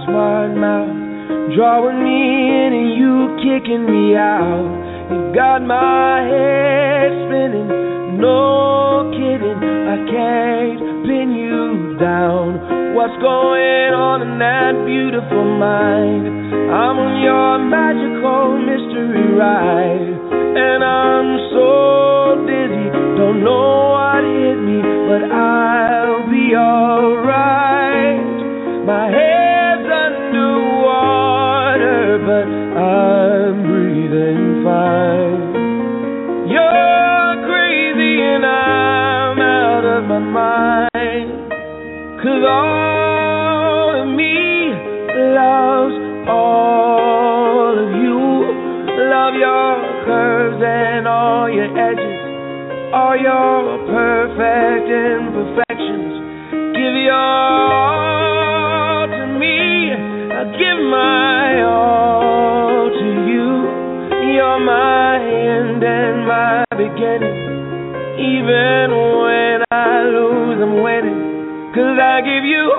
smart mouth, drawing me in and you kicking me out. You got my head spinning, no kidding, I can't pin you down. What's going on in that beautiful mind? I'm on your magical mystery ride, and I'm so dizzy, don't know what hit me, but I'll be alright. My head's underwater, but I'm breathing fine. You're crazy and I'm out of my mind, 'cause all of me loves all of you. Love your curves and all your edges, all your perfect imperfections. Give your all to me, I'll give my all to you. You're my end and my beginning. Even when I lose, I'm winning, 'cause I give you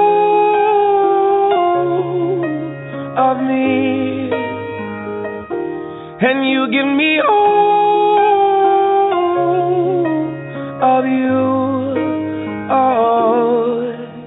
all of me, and you give me all of you. Oh,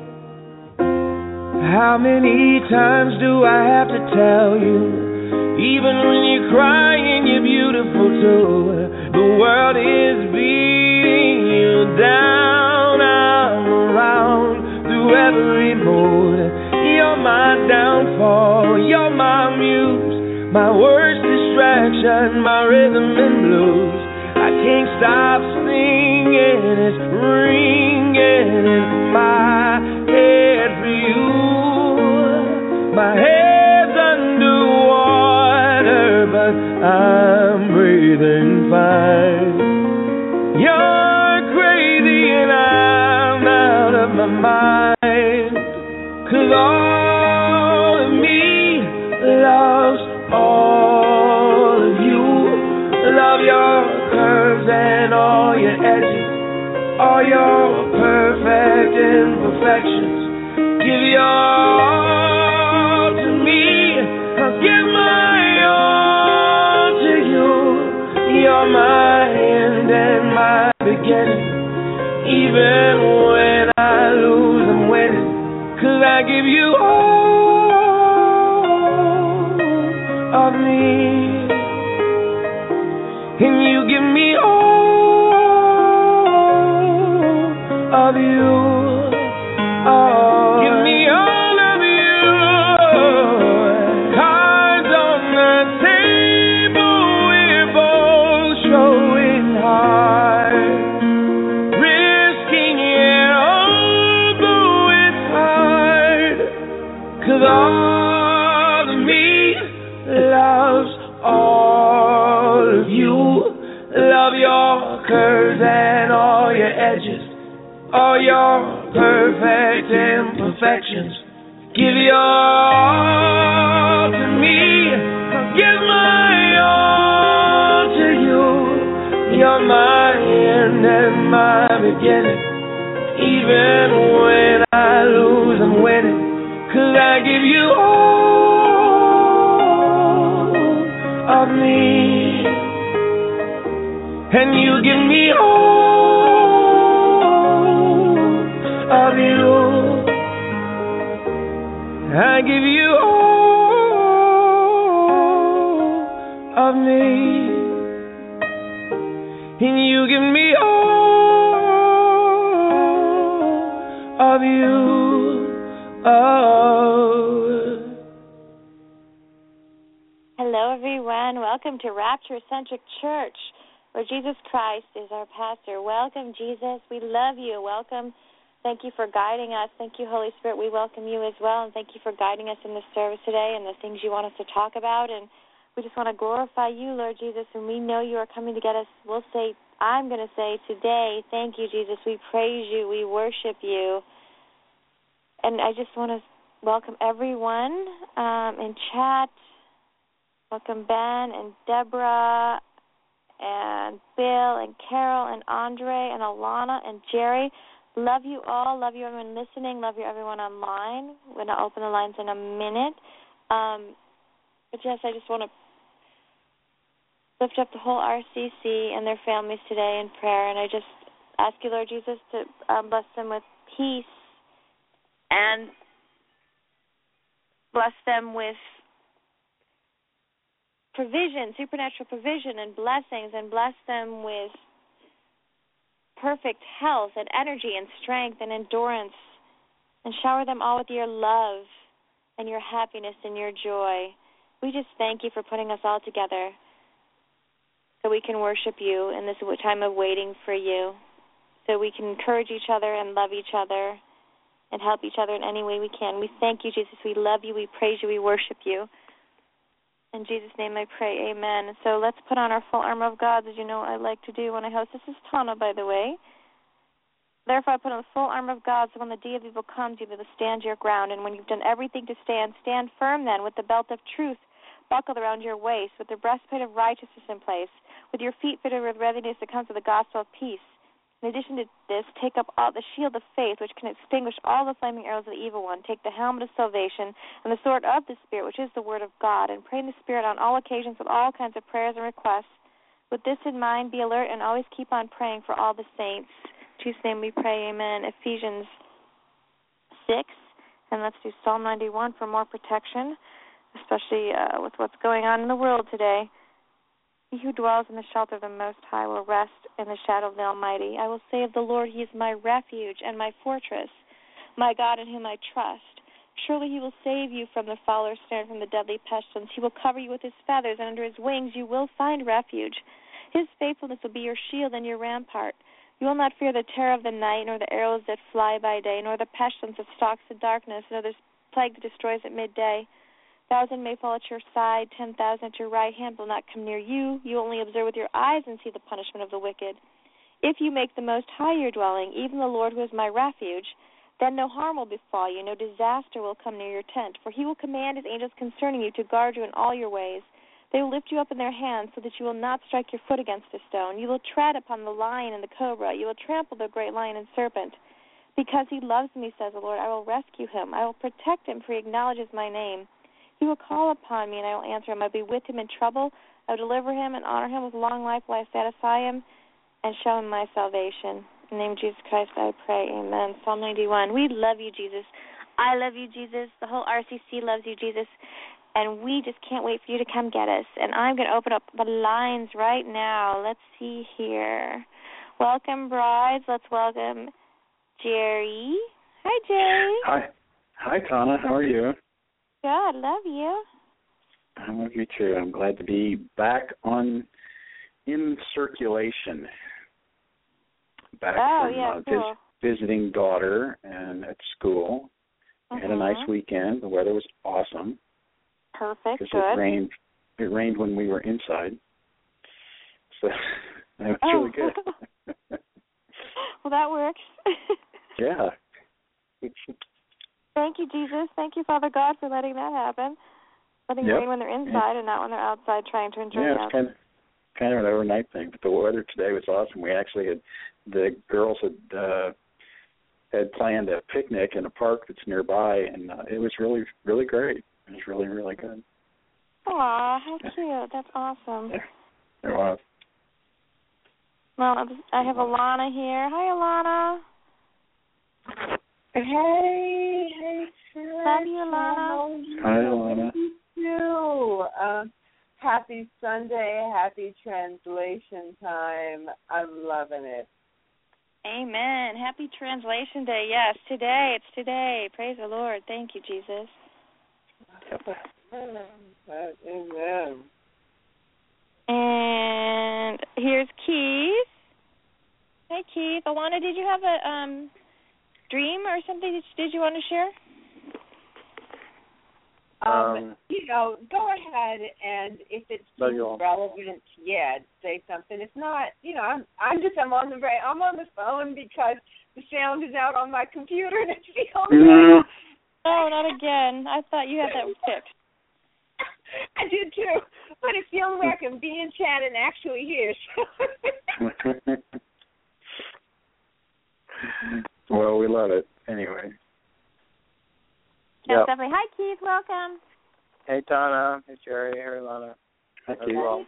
how many times do I have to tell you? Even when you're crying, you're beautiful too. The world is beating you down. I'm around through every mood. You're my downfall, you're my muse, my worst distraction, my rhythm and blues. I can't stop singing, it's ringing in my head for you. My head's underwater, but I'm breathing fine. You're crazy and I'm out of my mind, 'cause all of me loves all of you. Love your curves and all your edges, all your perfect imperfections. Give your all to me, I'll give my all to you. You're my end and my beginning. Even when I lose, I'm winning, 'cause I give you all of me, and you give me all of you. Oh, give me all of you. Cards on the table, we're both showing hard, risking it all, though it's hard, 'cause all of me loves all of you. Love your curves and all your edges, all your perfect imperfections. Give your all to me, I'll give my all to you. You're my end and my beginning. Even when I lose, I'm winning, 'cause I give you all of me, and you give me all of you. I give you all of me, and you give me all of you. Oh. Hello, everyone. Welcome to Rapture Centric Church, where Jesus Christ is our pastor. Welcome, Jesus. We love you. Welcome. Thank you for guiding us. Thank you, Holy Spirit. We welcome you as well, and thank you for guiding us in this service today and the things you want us to talk about. And we just want to glorify you, Lord Jesus, and we know you are coming to get us. I'm going to say today, thank you, Jesus. We praise you. We worship you. And I just want to welcome everyone in chat. Welcome Ben and Deborah and Bill and Carol and Andre and Alana and Jerry. Love you all. Love you, everyone listening. Love you, everyone online. We're going to open the lines in a minute. But, yes, I just want to lift up the whole RCC and their families today in prayer. And I just ask you, Lord Jesus, to bless them with peace and bless them with provision, supernatural provision and blessings, and bless them with perfect health and energy and strength and endurance, and shower them all with your love and your happiness and your joy. We just thank you for putting us all together so we can worship you in this time of waiting for you, so we can encourage each other and love each other and help each other in any way we can. We thank you, Jesus. We love you. We praise you. We worship you. In Jesus' name I pray, amen. So let's put on our full armor of God, as you know I like to do when I host. This is Tana, by the way. Therefore I put on the full armor of God, so when the day of evil comes, you will stand your ground. And when you've done everything to stand, stand firm then, with the belt of truth buckled around your waist, with the breastplate of righteousness in place, with your feet fitted with readiness that comes with the gospel of peace. In addition to this, take up all the shield of faith, which can extinguish all the flaming arrows of the evil one. Take the helmet of salvation and the sword of the Spirit, which is the word of God, and pray in the Spirit on all occasions with all kinds of prayers and requests. With this in mind, be alert and always keep on praying for all the saints. In Jesus' name we pray, amen. Ephesians 6, and let's do Psalm 91 for more protection, especially with what's going on in the world today. He who dwells in the shelter of the Most High will rest in the shadow of the Almighty. I will say of the Lord, He is my refuge and my fortress, my God in whom I trust. Surely He will save you from the fowler's snare, from the deadly pestilence. He will cover you with His feathers, and under His wings you will find refuge. His faithfulness will be your shield and your rampart. You will not fear the terror of the night, nor the arrows that fly by day, nor the pestilence that stalks in darkness, nor the plague that destroys at midday. 1,000 may fall at your side, 10,000 at your right hand, will not come near you. You only observe with your eyes and see the punishment of the wicked. If you make the Most High your dwelling, even the Lord who is my refuge, then no harm will befall you, no disaster will come near your tent. For He will command His angels concerning you to guard you in all your ways. They will lift you up in their hands so that you will not strike your foot against a stone. You will tread upon the lion and the cobra. You will trample the great lion and serpent. Because He loves me, says the Lord, I will rescue Him. I will protect Him, for He acknowledges my name. He will call upon me, and I will answer Him. I will be with Him in trouble. I will deliver Him and honor Him with long life. Will I satisfy Him and show Him my salvation. In the name of Jesus Christ, I pray. Amen. Psalm 91. We love you, Jesus. I love you, Jesus. The whole RCC loves you, Jesus. And we just can't wait for you to come get us. And I'm going to open up the lines right now. Let's see here. Welcome, brides. Let's welcome Jerry. Hi, Jerry. Hi. Hi, Tana. How are you? Good. Love you. I love you, too. I'm glad to be back in circulation. Back from cool. Visiting daughter and at school. Had a nice weekend. The weather was awesome. Perfect. Good. It rained when we were inside. So that was really good. Well, that works. Yeah. Thank you, Jesus. Thank you, Father God, for letting that happen. Letting it rain when they're inside and not when they're outside trying to enjoy it. Yeah, it's kind of an overnight thing. But the weather today was awesome. We actually the girls had planned a picnic in a park that's nearby, and it was really, really great. It was really, really good. Aw, how cute. That's awesome. It was. Well, I have Alana here. Hi, Alana. Hey. Love you, Alana. Hi, Alana. You. Happy Sunday. Happy translation time. I'm loving it. Amen. Happy Translation Day. Yes, today. It's today. Praise the Lord. Thank you, Jesus. Amen. And here's Keith. Hi, Keith. Alana, did you have a dream or something did you want to share? Go ahead, and if it's too relevant yet, say something. If not, I'm on the phone because the sound is out on my computer and it's the only way. No, not again. I thought you had that fixed. I did too, but it's the only way I can be in chat and actually hear. Well, we love it anyway. Yes, definitely. Hi, Keith. Welcome. Hey, Donna. Hey, Jerry. Hey, Lana. Hi, Keith. Well.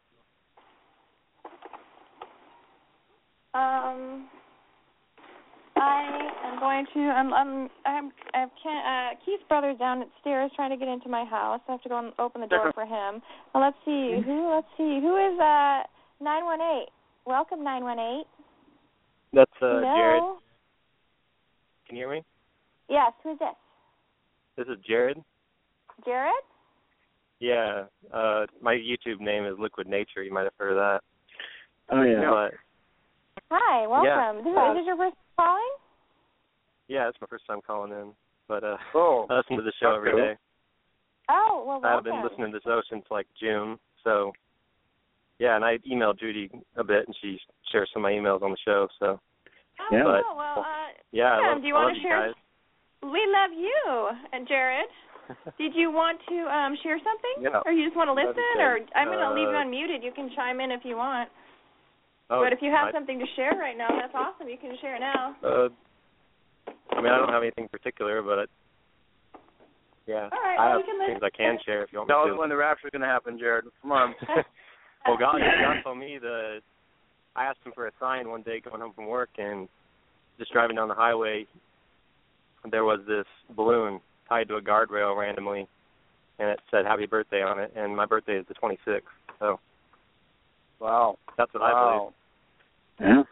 I am going to. I have Keith's brother down upstairs trying to get into my house. I have to go and open the door for him. Well, let's see. Who is 918? Welcome, 918. That's Hello? Jared. Can you hear me? Yes. Who is this? This is Jared. Jared? Yeah. My YouTube name is Liquid Nature. You might have heard of that. Oh, yeah. But, hi. Welcome. Yeah. Is this your first time calling? Yeah, it's my first time calling in. But I listen to the show every day. Oh, well, welcome. I've been listening to the show since, June. So, yeah, and I emailed Judy a bit, and she shares some of my emails on the show. So, yeah. Well, yeah, do you want to share? You guys. We love you, and Jared. Did you want to share something? Yeah. Or you just want to listen? Or I'm going to leave you unmuted. You can chime in if you want. Oh, but if you have something to share right now, that's awesome. You can share now. I mean, I don't have anything particular, but yeah, all right, I have things I can share if you want me to. Tell us when the rapture's going to happen, Jared. Come on. Well, God told me I asked him for a sign one day going home from work, and just driving down the highway, there was this balloon tied to a guardrail randomly, and it said "Happy Birthday" on it, and my birthday is the 26th, so. Wow. That's what I believe. Yeah.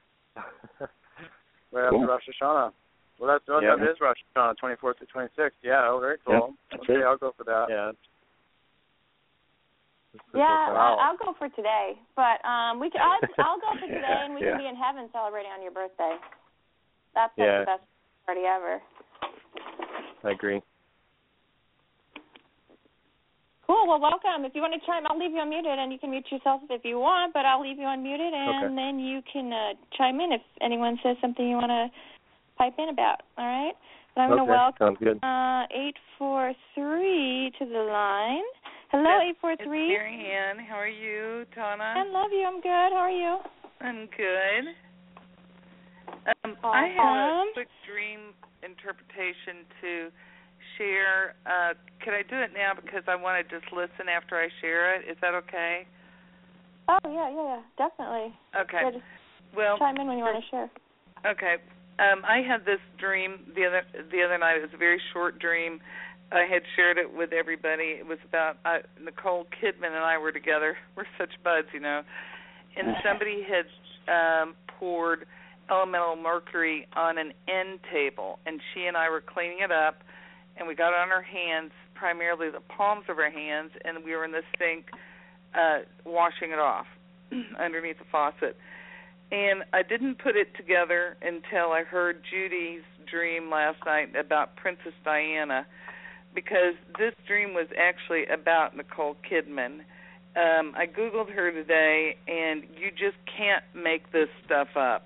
Right after Rosh Hashanah. Well, that is Rosh Hashanah, 24th to 26th. Yeah, very cool. Yeah, okay, I'll go for that. Yeah. I'll go for today, but I'll go for today, and we can be in heaven celebrating on your birthday. That's the best party ever. I agree. Cool. Well, welcome. If you want to chime, I'll leave you unmuted, and you can mute yourself if you want, but I'll leave you unmuted, and then you can chime in if anyone says something you want to pipe in about. All right? But I'm going to welcome 843 to the line. Hello, 843. It's Mary Ann. How are you, Donna? I love you. I'm good. How are you? I'm good. I have a quick dream interpretation to share. Could I do it now because I want to just listen after I share it? Is that okay? Oh, yeah, definitely. Okay. Yeah, just chime in when you want to share. Okay. I had this dream the other night. It was a very short dream. I had shared it with everybody. It was about Nicole Kidman and I were together. We're such buds, you know. And somebody had poured elemental mercury on an end table, and she and I were cleaning it up, and we got it on our hands, primarily the palms of our hands, and we were in the sink washing it off underneath the faucet. And I didn't put it together until I heard Judy's dream last night about Princess Diana, because this dream was actually about Nicole Kidman. I Googled her today, and you just can't make this stuff up.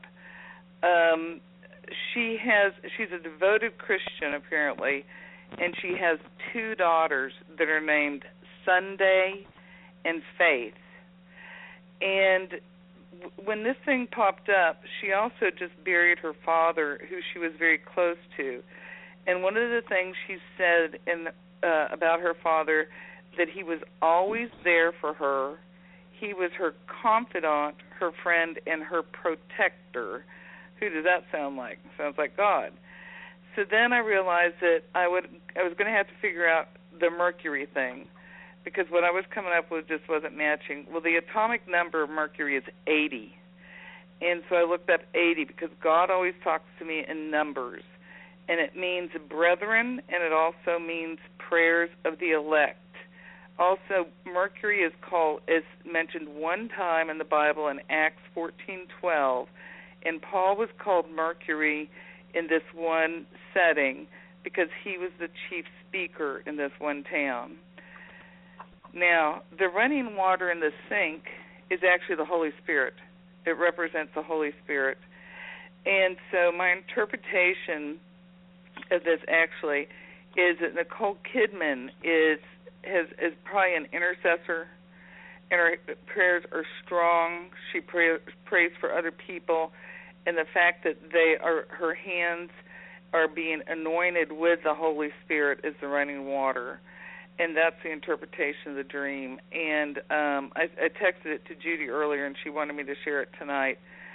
She's a devoted Christian, apparently, and she has two daughters that are named Sunday and Faith. And when this thing popped up, she also just buried her father, who she was very close to. And one of the things she said about her father, that he was always there for her. He was her confidant, her friend, and her protector. Who does that sound like? Sounds like God. So then I realized that I was going to have to figure out the Mercury thing, because what I was coming up with just wasn't matching. Well, the atomic number of Mercury is 80. And so I looked up 80 because God always talks to me in numbers. And it means brethren, and it also means prayers of the elect. Also, Mercury is mentioned one time in the Bible in Acts 14:12, and Paul was called Mercury in this one setting because he was the chief speaker in this one town. Now, the running water in the sink is actually the Holy Spirit. It represents the Holy Spirit. And so my interpretation of this actually is that Nicole Kidman is probably an intercessor, and her prayers are strong. She prays for other people, and the fact that her hands are being anointed with the Holy Spirit as the running water. And that's the interpretation of the dream. And I texted it to Judy earlier, and she wanted me to share it tonight.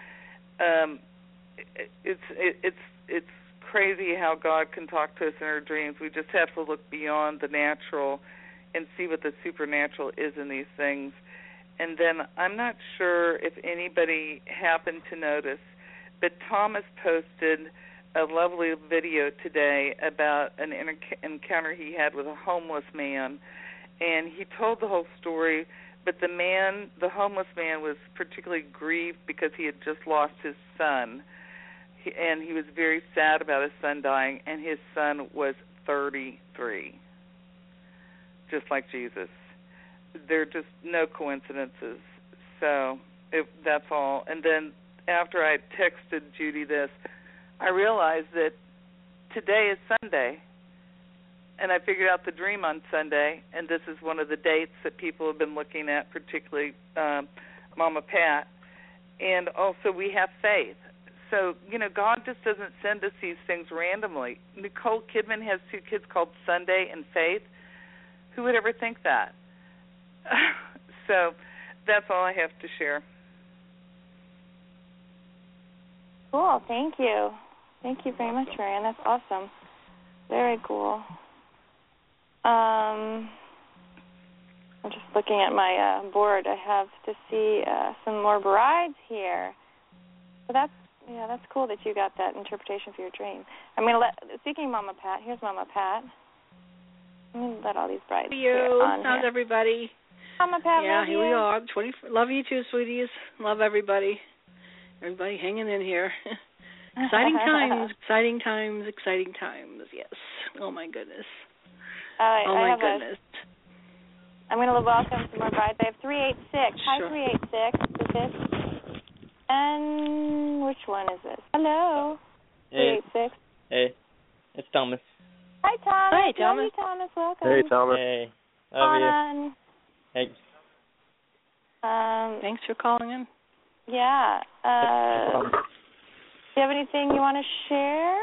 It's crazy how God can talk to us in our dreams. We just have to look beyond the natural and see what the supernatural is in these things. And then I'm not sure if anybody happened to notice, but Thomas posted a lovely video today about an encounter he had with a homeless man, and he told the whole story, but the homeless man was particularly grieved because he had just lost his son, and he was very sad about his son dying, and his son was 33, just like Jesus. There are just no coincidences. So that's all. And then after I texted Judy this, I realized that today is Sunday, and I figured out the dream on Sunday, and this is one of the dates that people have been looking at, particularly Mama Pat. And also we have faith. So, God just doesn't send us these things randomly. Nicole Kidman has 2 kids called Sunday and Faith. Who would ever think that? So that's all I have to share. Cool. Thank you. Thank you very much, Marianne. That's awesome. Very cool. I'm just looking at my board. I have to see some more brides here. So that's cool that you got that interpretation for your dream. Speaking of Mama Pat, here's Mama Pat. Let me let all these brides on. How's everybody? Mama Pat, yeah, love here you. we are. Love you too, sweeties. Love everybody. Everybody hanging in here. Exciting times, yes. Oh, my goodness. My goodness. I'm going to welcome some more brides. I have 386. Hi, sure. 386. Is this? And which one is this? Hello. Hey. 386. Hey. It's Thomas. Hi, Thomas. Hi, Thomas. Love you, Thomas. Welcome. Hey, Thomas. Hey. Love you. Hey. Thanks for calling in. Yeah. Do you have anything you want to share?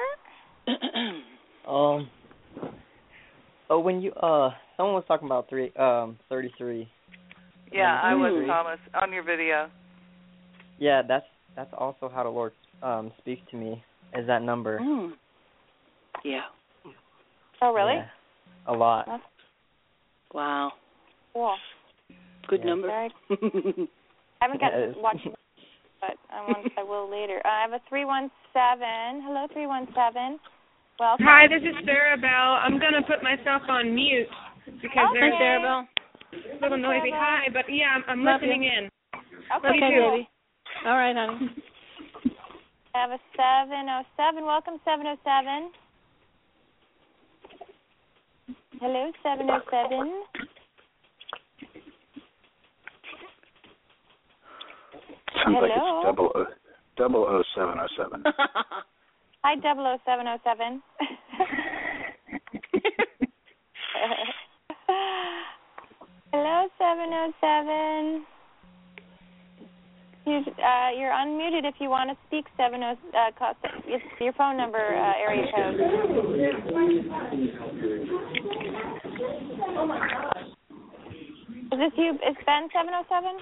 When you someone was talking about 33. Yeah, I was, Thomas, on your video. Yeah, that's also how the Lord speaks to me, is that number. Yeah. Oh, really? Yeah, a lot. Wow. Cool. Good number. I haven't got to watch it, but I will later. I have a 317. Hello, 317. Welcome. Hi, this is Sarah Bell. I'm going to put myself on mute because there's Sarah Bell. a little noisy. Hi, but yeah, I'm listening in. Okay, baby. All right, honey. I have a 707. Welcome, 707. Hello, 707. Sounds Hello. like it's 00707. Hi, 00707. Hello, 707. You're unmuted if you want to speak. It's your phone number, area code. Is this you? Is Ben 707?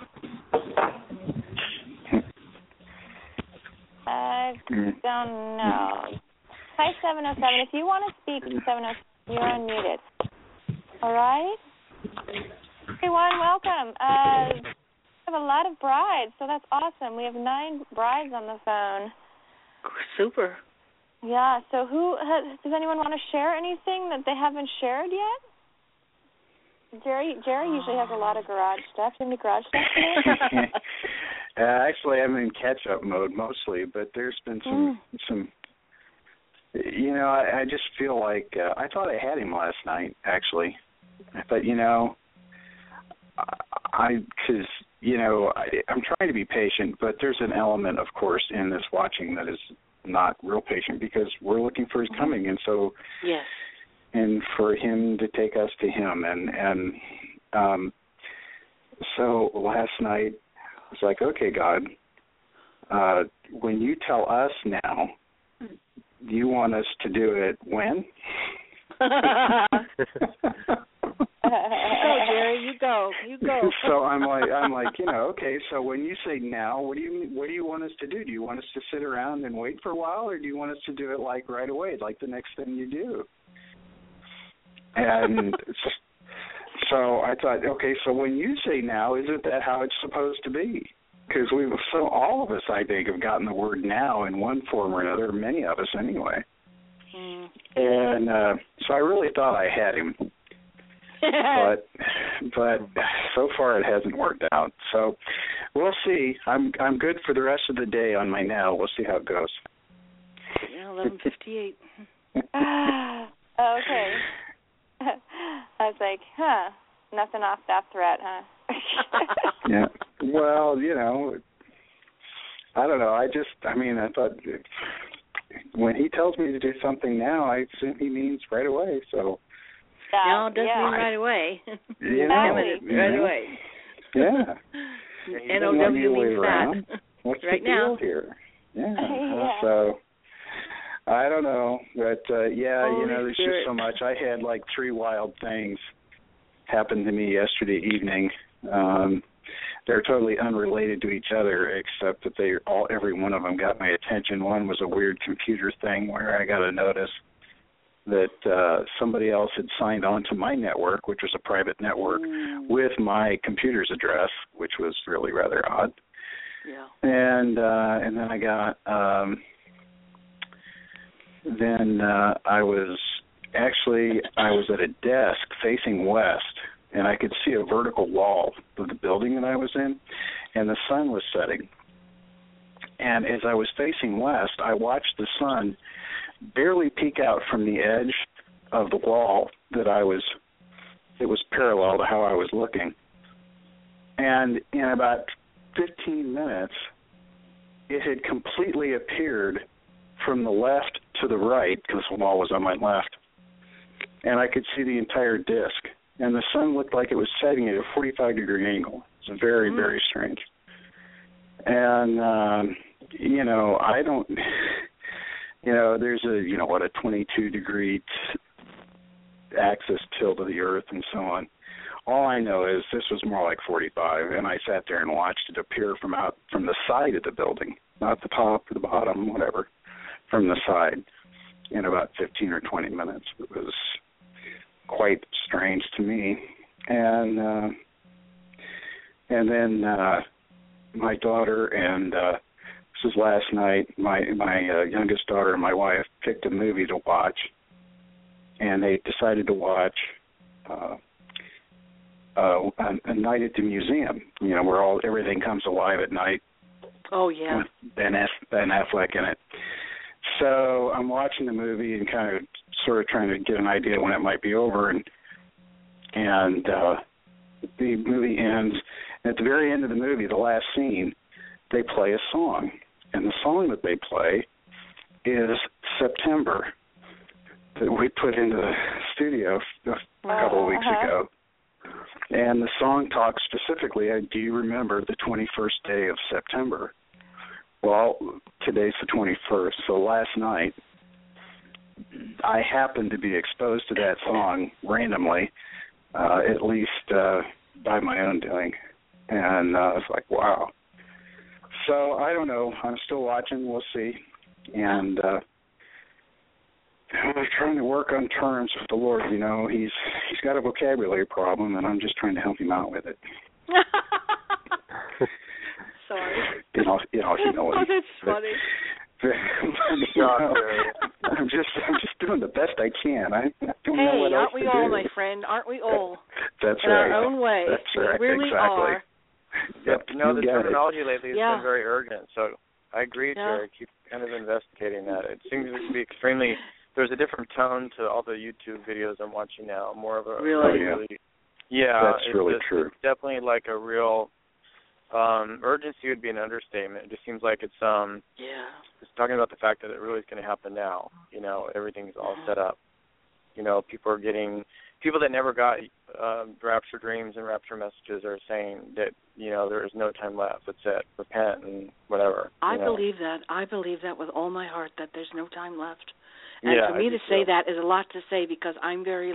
I don't know. Hi, 707. If you want to speak, 707, you're unmuted. All right? Everyone, welcome. We have a lot of brides, so that's awesome. We have 9 brides on the phone. Super. Yeah, so does anyone want to share anything that they haven't shared yet? Jerry usually has a lot of garage stuff. Do you have any garage stuff today? Actually, I'm in catch-up mode mostly, but there's been some. I just feel like I thought I had him last night. Actually, but I'm trying to be patient, but there's an element, of course, in this watching that is not real patient because we're looking for his coming, and so yes, and for him to take us to him, and so last night. It's like, okay, God, when you tell us now, you want us to do it when? Go, Jerry. You go. So I'm like, okay. So when you say now, what do you want us to do? Do you want us to sit around and wait for a while, or do you want us to do it like right away, like the next thing you do? And so I thought, okay. So when you say now, isn't that how it's supposed to be? Because all of us, I think, have gotten the word now in one form or another. Many of us, anyway. Mm. And so I really thought I had him. but so far it hasn't worked out. So we'll see. I'm good for the rest of the day on my now. We'll see how it goes. Yeah, 11:58. Okay. I was like, nothing off that threat, huh? Yeah. Well, I don't know. I thought when he tells me to do something now, I assume he means right away. So. No, it doesn't mean right away. Right away. Yeah. N-O-W means that. What's right the deal now. here? Yeah. So, I don't know. But, there's just so much. I had like 3 wild things happen to me yesterday evening. They're totally unrelated to each other, except that every one of them got my attention. One was a weird computer thing where I got a notice that somebody else had signed on to my network, which was a private network, with my computer's address, which was really rather odd. Yeah. And then I got I was at a desk facing west, and I could see a vertical wall of the building that I was in, and the sun was setting. And as I was facing west, I watched the sun barely peek out from the edge of the wall it was parallel to how I was looking. And in about 15 minutes, it had completely appeared from the left to the right, because the wall was on my left. And I could see the entire disk. And the sun looked like it was setting at a 45-degree angle. It's very, very strange. And, I don't... there's a 22-degree axis tilt of the Earth and so on. All I know is this was more like 45, and I sat there and watched it appear from the side of the building, not the top or the bottom, whatever, from the side, in about 15 or 20 minutes. It was quite strange to me. And then my daughter and this was last night. My youngest daughter and my wife picked a movie to watch, and they decided to watch a night at the museum. Where everything comes alive at night. Oh yeah. With Ben Affleck in it. So I'm watching the movie and kind of sort of trying to get an idea when it might be over, and the movie ends. And at the very end of the movie, the last scene, they play a song. And the song that they play is September, that we put into the studio a couple of weeks ago. And the song talks specifically, do you remember the 21st day of September? Well, today's the 21st, so last night I happened to be exposed to that song randomly, at least by my own doing. And I was like, wow. So I don't know. I'm still watching. We'll see. And I'm trying to work on terms with the Lord. He's got a vocabulary problem, and I'm just trying to help him out with it. Sorry. You know Oh, that's funny. I'm just doing the best I can. I don't know what else aren't we to all, do. my friend? Aren't we all? That's in right. our own way. That's right. We really exactly. are. Yep. The terminology lately has been very urgent, so I agree, Jerry. Keep kind of investigating that. It seems to be extremely. There's a different tone to all the YouTube videos I'm watching now. More of a really. Yeah, that's really true. It's definitely like a real urgency would be an understatement. It just seems like it's it's talking about the fact that it really is going to happen now. Everything's all set up. people that never got rapture dreams and rapture messages are saying that, there is no time left. That's it. Repent and whatever. I believe that. I believe that with all my heart, that there's no time left. And yeah, for me to say that is a lot to say, because I'm very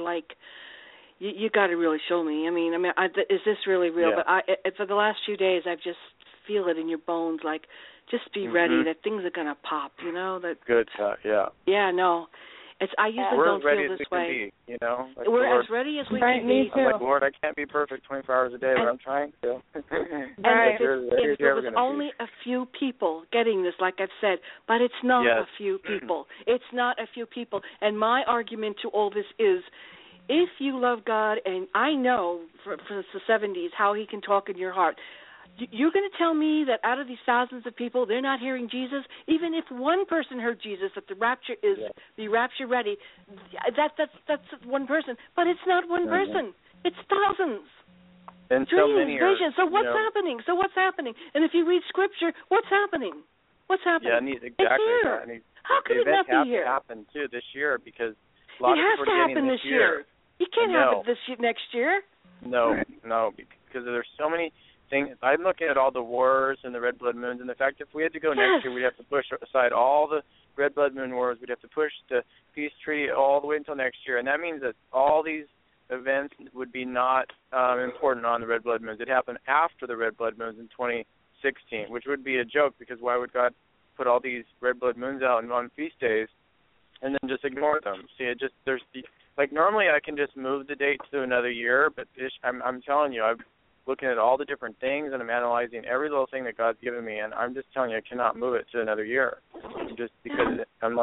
you got to really show me. Is this really real? Yeah. But for the last few days, I've just feel it in your bones, just be ready that things are going to pop, that. Good, yeah. Yeah, no. I usually don't feel this way. We're as ready as we can be. I'm like, Lord, I can't be perfect 24 hours a day, but I'm trying to. And if there was only a few people getting this, like I've said, but it's not a few people. It's not a few people. And my argument to all this is, if you love God, and I know from the 70s how He can talk in your heart, you're going to tell me that out of these thousands of people, they're not hearing Jesus? Even if one person heard Jesus, that the rapture is the rapture ready, that's one person. But it's not one person. It's thousands. And dreams, so many visions. So what's happening? And if you read Scripture, what's happening? Yeah, exactly. How could it not be here? It has to happen, too, this year, because a lot it of has people to are happen this year. You can't have it next year. No, because there's so many things. I'm looking at all the wars and the red blood moons, and the fact if we had to go next year, we'd have to push aside all the red blood moon wars. We'd have to push the peace treaty all the way until next year, and that means that all these events would be not important on the red blood moons. It happened after the red blood moons in 2016, which would be a joke, because why would God put all these red blood moons out on feast days and then just ignore them? See, normally I can just move the date to another year, but I'm telling you, I'm looking at all the different things, and I'm analyzing every little thing that God's given me, and I'm just telling you I cannot move it to another year, just because I'm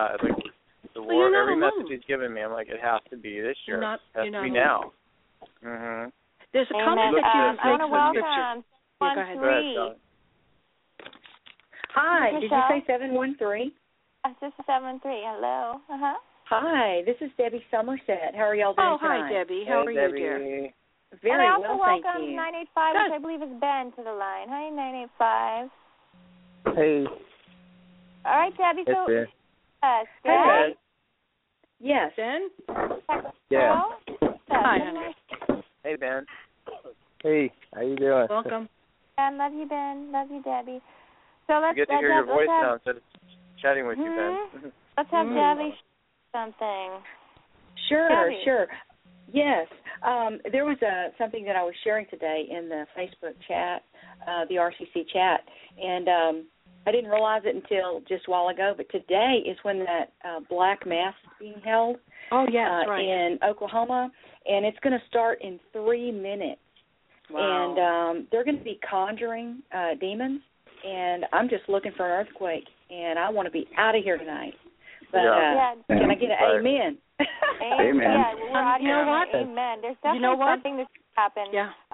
the war, every message He's given me, I'm like, it has to be this year. It has to be now. Mm-hmm. There's a comment that you I want to welcome 713. Hi, did you say 713? This is 713. Hello. Hi, this is Debbie Somerset. How are y'all doing tonight? Hi, Debbie. How are you, dear? Very well, thank you. And I also welcome 985, which I believe is Ben, to the line. Hi, 985. Hey. All right, Debbie. Yes, so, hey. Yes. Ben? Yeah. Hi, honey. Hey, Ben. Hey, how you doing? Welcome. Love you, Ben. Love you, Debbie. So let's get to hear your voice now instead of chatting with you, Ben. Let's have Debbie something. Sure, Debbie. sure. Yes. There was something that I was sharing today in the Facebook chat, the RCC chat, and I didn't realize it until just a while ago, but today is when that black mass is being held. Oh, yes, right. In Oklahoma, and it's going to start in 3 minutes. Wow. And they're going to be conjuring demons, and I'm just looking for an earthquake, and I want to be out of here tonight. But can I get an amen? Amen. Yeah, we're out here. You know what? Amen. There's definitely something that's happened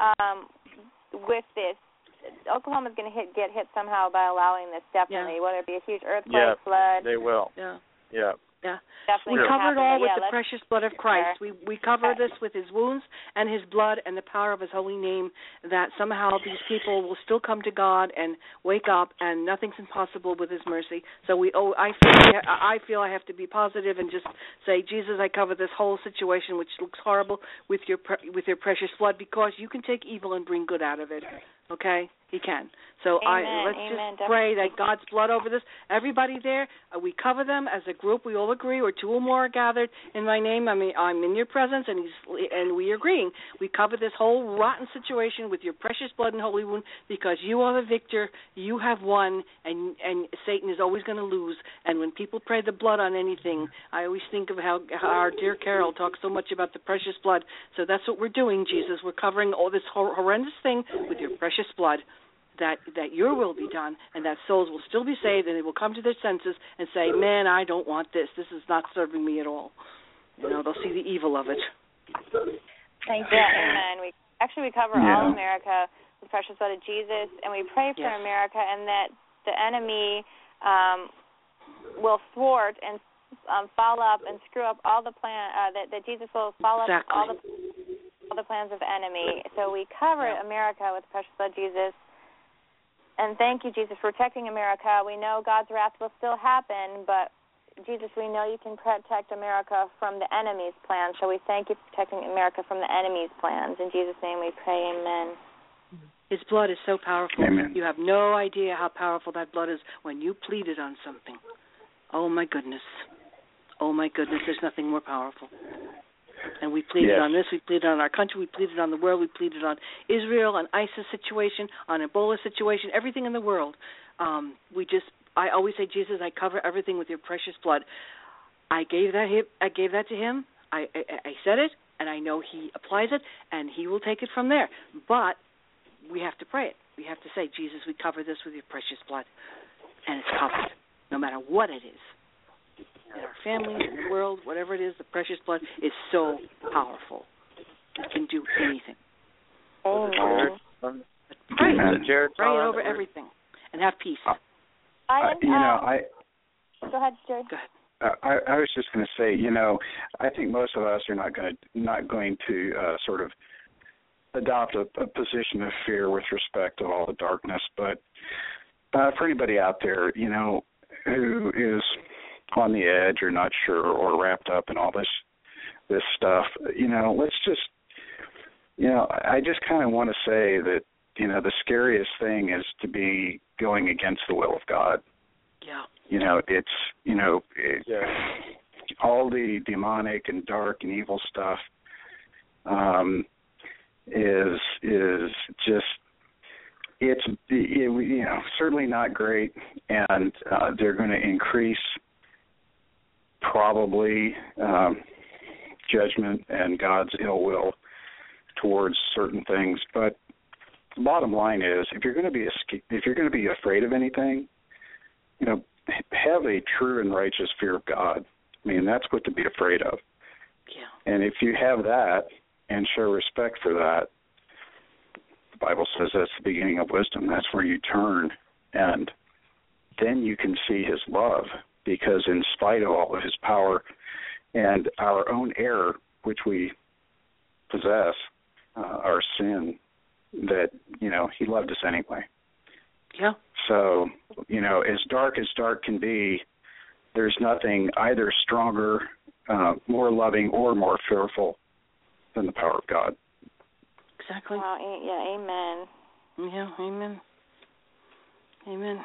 with this. Oklahoma's going to get hit somehow by allowing this, definitely, whether it be a huge earthquake, flood. They will. Yeah. Definitely we covered all with the let's precious blood of Christ. We cover this with His wounds and His blood and the power of His holy name, that somehow these people will still come to God and wake up, and nothing's impossible with His mercy. So I feel I have to be positive and just say, Jesus, I cover this whole situation, which looks horrible, with your precious blood, because you can take evil and bring good out of it. Okay? He can. So let's just pray that God's blood over this. Everybody there, we cover them as a group. We all agree, or two or more are gathered in my name. I mean, I'm in your presence, and we are agreeing. We cover this whole rotten situation with your precious blood and holy wound, because you are the victor. You have won, and Satan is always going to lose. And when people pray the blood on anything, I always think of how our dear Carol talks so much about the precious blood. So that's what we're doing, Jesus. We're covering all this horrendous thing with your precious blood. That your will be done, and that souls will still be saved, and they will come to their senses and say, man, I don't want this. This is not serving me at all. They'll see the evil of it. Thank you. Amen. We cover all America with the precious blood of Jesus, and we pray for America, and that the enemy will thwart and follow up and screw up all the that Jesus will follow up all the plans of the enemy. So we cover America with the precious blood of Jesus. And thank you, Jesus, for protecting America. We know God's wrath will still happen, but Jesus, we know you can protect America from the enemy's plans. So we thank you for protecting America from the enemy's plans. In Jesus' name we pray, amen. His blood is so powerful. Amen. You have no idea how powerful that blood is when you pleaded on something. Oh, my goodness. Oh, my goodness, there's nothing more powerful. And we pleaded on this, we pleaded on our country, we pleaded on the world, we pleaded on Israel, on ISIS situation, on Ebola situation, everything in the world. I always say, Jesus, I cover everything with your precious blood. I gave that to him. I said it, and I know he applies it, and he will take it from there. But we have to pray it. We have to say, Jesus, we cover this with your precious blood. And it's covered, no matter what it is. In our families, in the world, whatever it is, the precious blood is so powerful. It can do anything. Pray it over everything and have peace. Go ahead, Jerry. Go ahead. I was just going to say, I think most of us are not going to sort of adopt a position of fear with respect to all the darkness. But for anybody out there, who is on the edge or not sure or wrapped up in all this stuff, let's just, I just kind of want to say that, the scariest thing is to be going against the will of God. Yeah. It's, all the demonic and dark and evil stuff is just, it's, certainly not great, and they're going to increase probably judgment and God's ill will towards certain things. But the bottom line is, if you're going to be afraid of anything, have a true and righteous fear of God. I mean, that's what to be afraid of. Yeah. And if you have that and show respect for that, the Bible says that's the beginning of wisdom. That's where you turn, and then you can see his love, because in spite of all of his power and our own error, which we possess, our sin, that, he loved us anyway. Yeah. So, as dark can be, there's nothing either stronger, more loving, or more fearful than the power of God. Exactly. Wow, amen. Yeah, amen. Amen.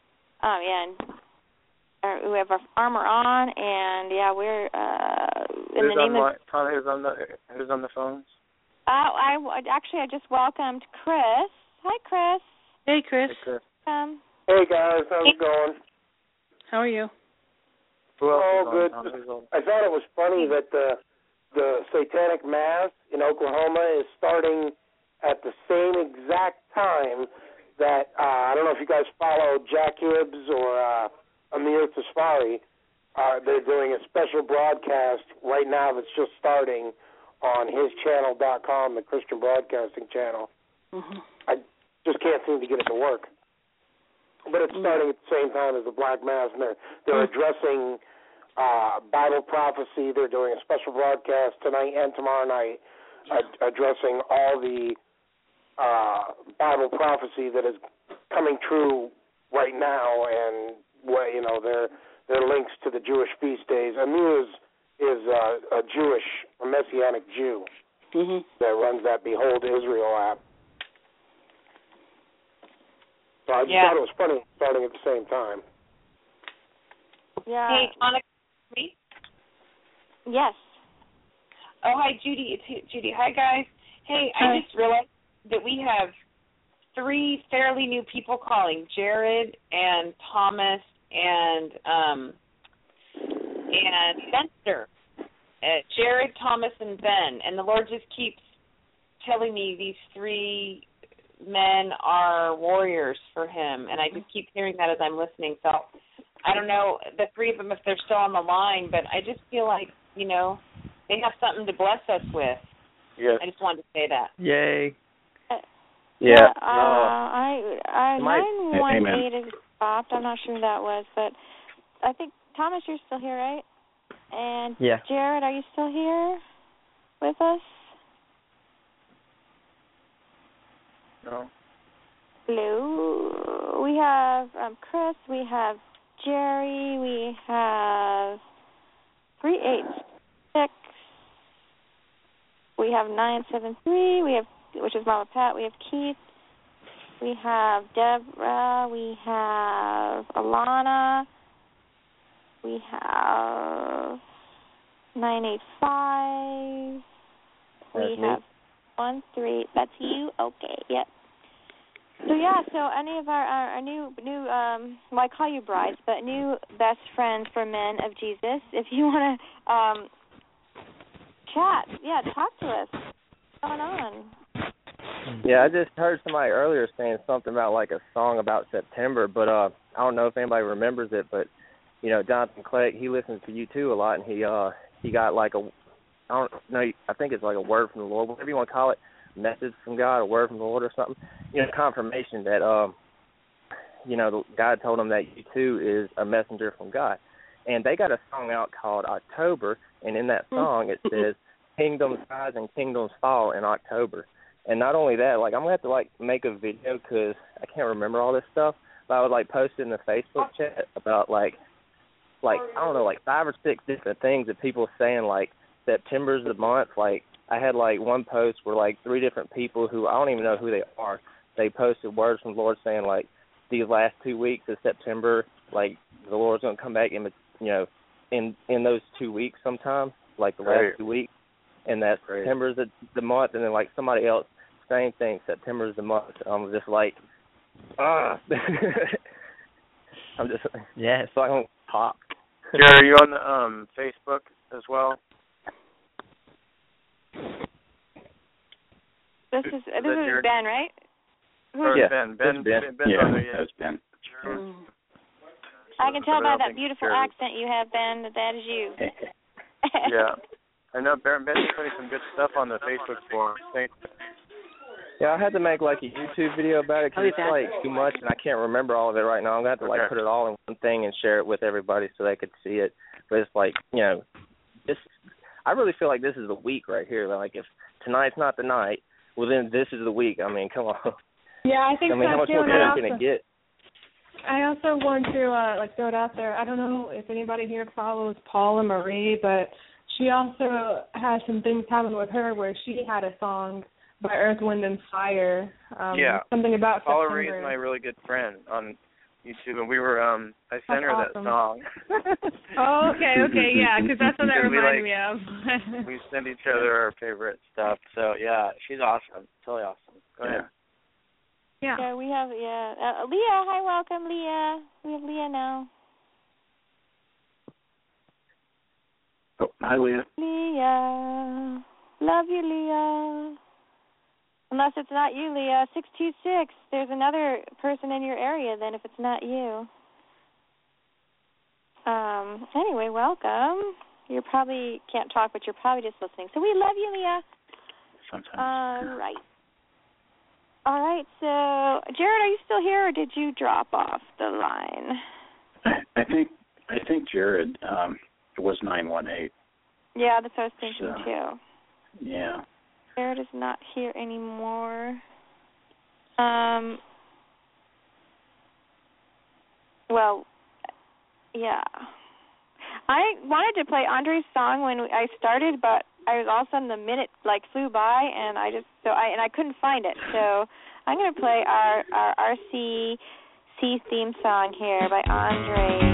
We have our armor on, and we're in the name of... Who's on the phones? I just welcomed Chris. Hi, Chris. Hey, Chris. Hey, guys. How's it going? How are you? Oh, good. I thought it was funny that the Satanic Mass in Oklahoma is starting at the same exact time that, I don't know if you guys follow Jack Hibbs or Amir Tesfari. They're doing a special broadcast right now that's just starting on hischannel.com, the Christian Broadcasting Channel. Mm-hmm. I just can't seem to get it to work. But it's starting at the same time as the Black Mass, and they're addressing Bible prophecy. They're doing a special broadcast tonight and tomorrow night addressing all the Bible prophecy that is coming true right now, and their links to the Jewish feast days. Amir is a Messianic Jew that runs that Behold Israel app. So I just thought it was funny starting at the same time. Yeah. Hey, Monica, me? Yes. Oh, hi, Judy. It's Judy. Hi, guys. Hey, I just realized that we have 3 fairly new people calling, Jared and Thomas and Spencer. Jared, Thomas, and Ben. And the Lord just keeps telling me these 3 men are warriors for him, and I just keep hearing that as I'm listening. So I don't know, the 3 of them, if they're still on the line, but I just feel like, they have something to bless us with. Yes. I just wanted to say that. Yay. Yeah. 918 is stopped. I'm not sure who that was, but I think, Thomas, you're still here, right? And Jared, are you still here with us? No. Hello. We have Chris, we have Jerry. We have 386. We have 973. We have, which is Mama Pat. We have Keith. We have Deborah. We have Alana. We have 985. We have 13. That's you? Okay, yep. So any of our new well, I call you brides, but new best friends for men of Jesus, if you want to chat, talk to us. What's going on? Yeah, I just heard somebody earlier saying something about like a song about September, but I don't know if anybody remembers it, but Jonathan Clegg, he listens to U2 a lot, and he got like I think it's like a word from the Lord, whatever you want to call it, message from God, a word from the Lord or something, confirmation that God told him that U2 is a messenger from God. And they got a song out called October, and in that song it says kingdoms rise and kingdoms fall in October. And not only that, like I'm going to have to like make a video because I can't remember all this stuff, but I would like post it in the Facebook chat about like I don't know, like 5 or 6 different things that people are saying, like September's the month. Like I had like one post where like 3 different people who I don't even know who they are, they posted words from the Lord saying like these last 2 weeks of September, like the Lord's going to come back in those 2 weeks sometime, like the last 2 weeks. And that September's the month, and then like somebody else, same thing, September's the month. I'm just like, I'm just, so I don't pop. Jerry, are you on the Facebook as well? This is Ben, right? Ben. Ben. That's Ben. I can tell by that beautiful accent you have, Ben, that is you. Yeah. I know Ben's putting some good stuff on the Facebook forum. Yeah, I had to make like a YouTube video about it because it's like too much and I can't remember all of it right now. I'm going to have to like put it all in one thing and share it with everybody so they could see it. But it's like, I really feel like this is the week right here. Like if tonight's not the night, well then this is the week. I mean, come on. Yeah, I think so how much more can it get? I also want to throw it out there. I don't know if anybody here follows Paula Marie, but she also has some things happen with her where she had a song by Earth, Wind, and Fire. Something about Paula September. Marie is my really good friend on YouTube, and we were, I sent her that song. Oh, okay, yeah, because that's what that reminded me of. We send each other our favorite stuff, so yeah, she's awesome, totally awesome. Go ahead. Yeah. So we have, Leah, hi, welcome, Leah. We have Leah now. Oh, hi, Leah. Leah. Love you, Leah. Unless it's not you, Leah. 626. There's another person in your area then if it's not you. Anyway, welcome. You probably can't talk, but you're probably just listening. So we love you, Leah. Sometimes. All right. So, Jared, are you still here, or did you drop off the line? I think Jared was 918. Yeah, that's what I was thinking too. Yeah. Jared is not here anymore. Well, yeah. I wanted to play Andre's song when I started, but I was all of a sudden the minute flew by, and I couldn't find it. So I'm going to play our RCC theme song here by Andre.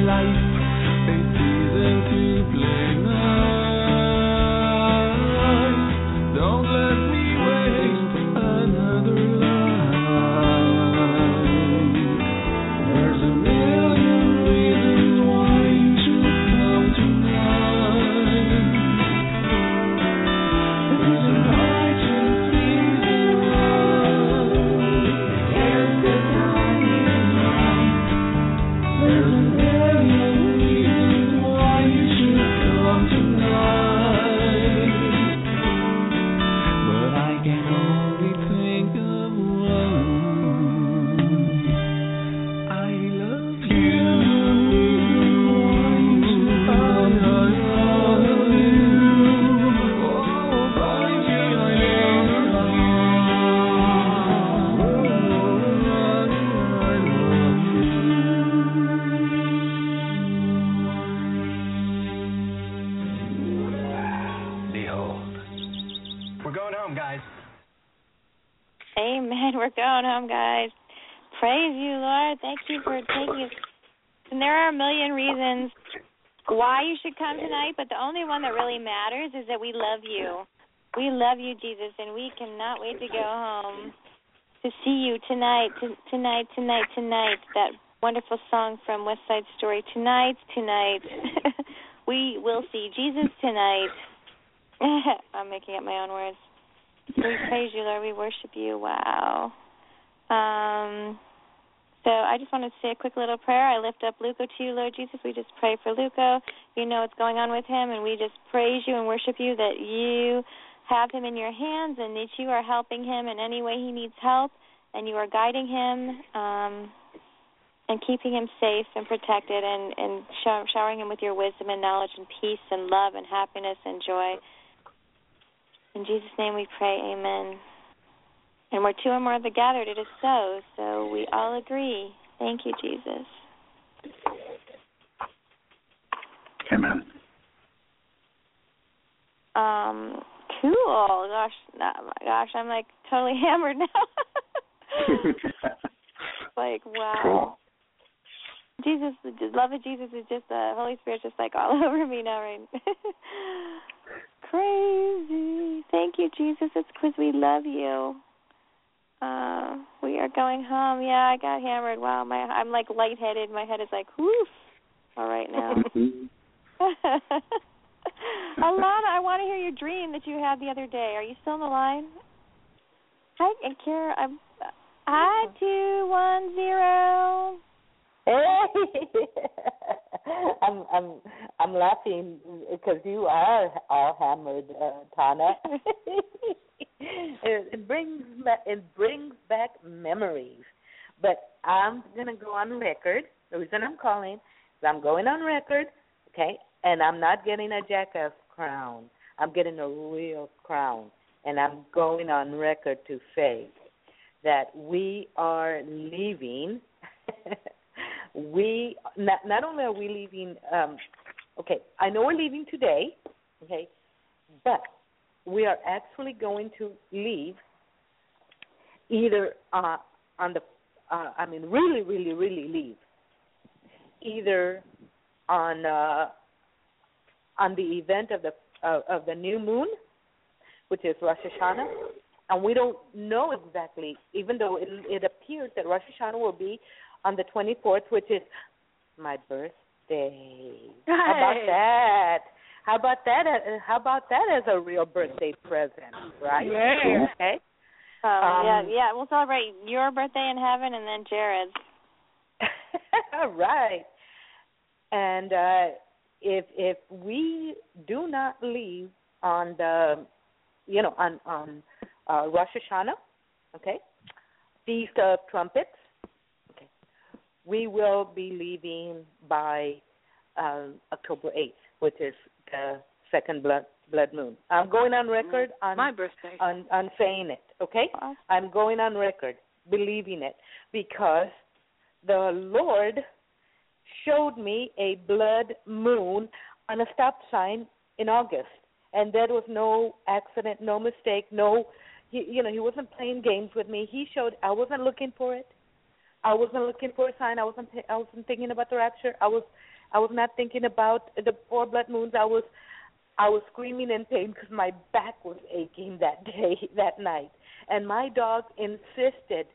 life, a season to play nice. Don't let me waste another life. There's a million reasons why you should come tonight. There's a righteous season love. Yes, the time is right. There's a million reasons why you should come tonight. But I can only think of one. I love you. Why you should come tonight. Oh, baby, I love Behold. We're going home, guys. Amen. We're going home, guys. Praise you, Lord. Thank you for taking us. And there are a million reasons why you should come tonight, but the only one that really matters is that we love you. We love you, Jesus, and we cannot wait to go home to see you tonight, tonight. That wonderful song from West Side Story. Tonight. We will see Jesus tonight. I'm making up my own words. We praise you, Lord. We worship you. Wow. So I just want to say a quick little prayer. I lift up Luco to you, Lord Jesus. We just pray for Luco. You know what's going on with him, and we just praise you and worship you that you have him in your hands and that you are helping him in any way he needs help, and you are guiding him and keeping him safe and protected and showering him with your wisdom and knowledge and peace and love and happiness and joy. In Jesus' name we pray, amen. And where two or more are gathered, it is so. So we all agree. Thank you, Jesus. Amen. Cool. Gosh, I'm like totally hammered now. Like, wow. Cool. Jesus, the love of Jesus is just, the Holy Spirit's just like all over me now, right? Crazy. Thank you, Jesus. It's because we love you. We are going home. Yeah, I got hammered. Wow, I'm like lightheaded. My head is like, woof. All right now. Alana, I want to hear your dream that you had the other day. Are you still on the line? Hi, and Kara. Hi, 210. Hey, I'm laughing because you are all hammered, Tana. It brings back memories. But I'm gonna go on record. The reason I'm calling is I'm going on record, okay? And I'm not getting a jackass crown. I'm getting a real crown, and I'm going on record to say that we are leaving. We not only are we leaving, okay, I know we're leaving today, okay, but we are actually going to leave either really leave, either on the event of the new moon, which is Rosh Hashanah, and we don't know exactly, even though it appears that Rosh Hashanah will be on the 24th, which is my birthday. How about that? How about that as a real birthday present, right? Yeah. Okay. Yeah. We'll celebrate your birthday in heaven and then Jared's. All right. And if we do not leave on the, on Rosh Hashanah, okay, Feast of Trumpets, okay, we will be leaving by October 8th, which is the second blood moon. I'm going on record on my birthday on saying it, okay? I'm going on record believing it because the Lord showed me a blood moon on a stop sign in August, and there was no accident, no mistake, he wasn't playing games with me. He showed. I wasn't looking for it. I wasn't looking for a sign. I wasn't thinking about the rapture. I was I was not thinking about the 4 blood moons. I was screaming in pain because my back was aching that night. And my dog insisted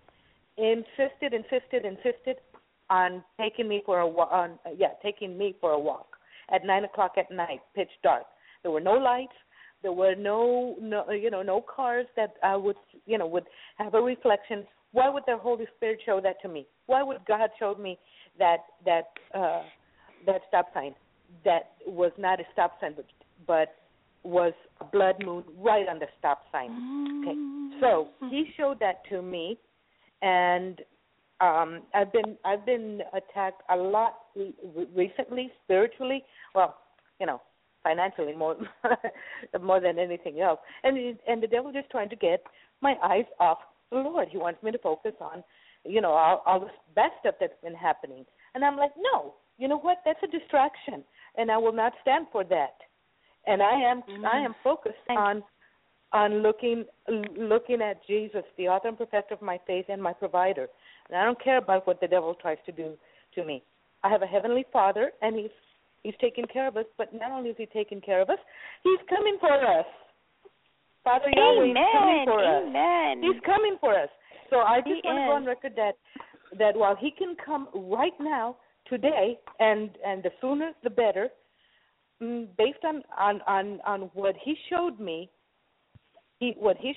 on taking me for a walk. Taking me for a walk at 9:00 at night, pitch dark. There were no lights. There were no cars that would have a reflection. Why would the Holy Spirit show that to me? Why would God show me that stop sign that was not a stop sign but was a blood moon right on the stop sign? Okay, so he showed that to me, and I've been attacked a lot recently, spiritually. Well, financially more than anything else, and the devil just trying to get my eyes off the Lord. He wants me to focus on, all this bad stuff that's been happening, and I'm like, no, you know what? That's a distraction, and I will not stand for that. And I am focused on looking at Jesus, the author and perfecter of my faith and my provider. And I don't care about what the devil tries to do to me. I have a heavenly Father, and He's taking care of us. But not only is He taking care of us, He's coming for us. Father Yahweh is coming for us. He's coming for us. So I just want to go on record that while He can come right now, today, and the sooner the better, based on what He showed me. He's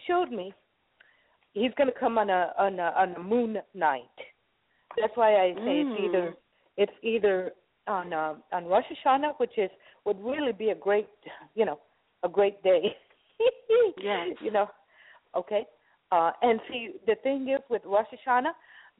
going to come on a moon night. That's why I say it's either on Rosh Hashanah, which would really be a great day. Yes. Okay. And see, the thing is with Rosh Hashanah,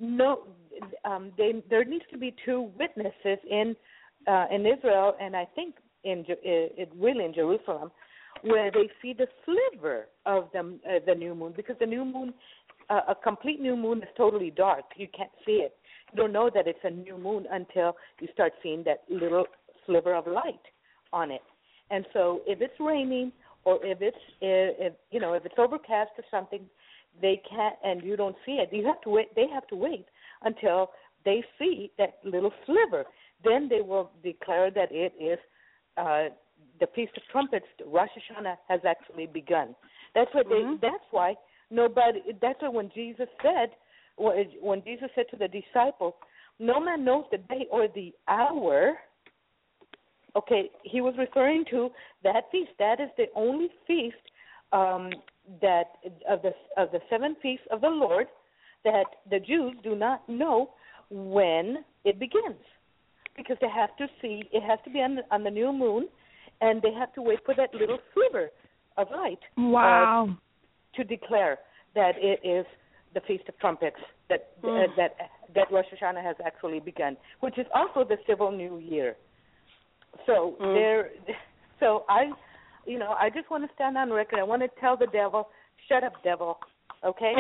there needs to be 2 witnesses in Israel, and I think in Jerusalem, where they see the sliver of the new moon, because the new moon, a complete new moon is totally dark. You can't see it. You don't know that it's a new moon until you start seeing that little sliver of light on it. And so if it's raining or if it's overcast or something, they can't, and you don't see it. You have to wait. They have to wait until they see that little sliver. Then they will declare that it is the Feast of Trumpets. Rosh Hashanah has actually begun. That's what That's why nobody. That's why when Jesus said to the disciples, "No man knows the day or the hour." Okay, He was referring to that feast. That is the only feast that of the 7 feasts of the Lord that the Jews do not know when it begins, because they have to see. It has to be on the new moon, and they have to wait for that little sliver of light. Wow! To declare that it is the Feast of Trumpets, that Rosh Hashanah has actually begun, which is also the civil New Year. So I just want to stand on record. I want to tell the devil, "Shut up, devil." Okay?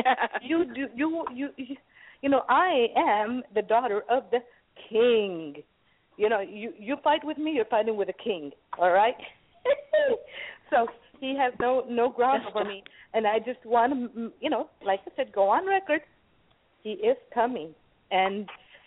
I am the daughter of the King. You fight with me, you're fighting with a king. All right? So he has no ground over me, and I just want to, like I said, go on record. He is coming, and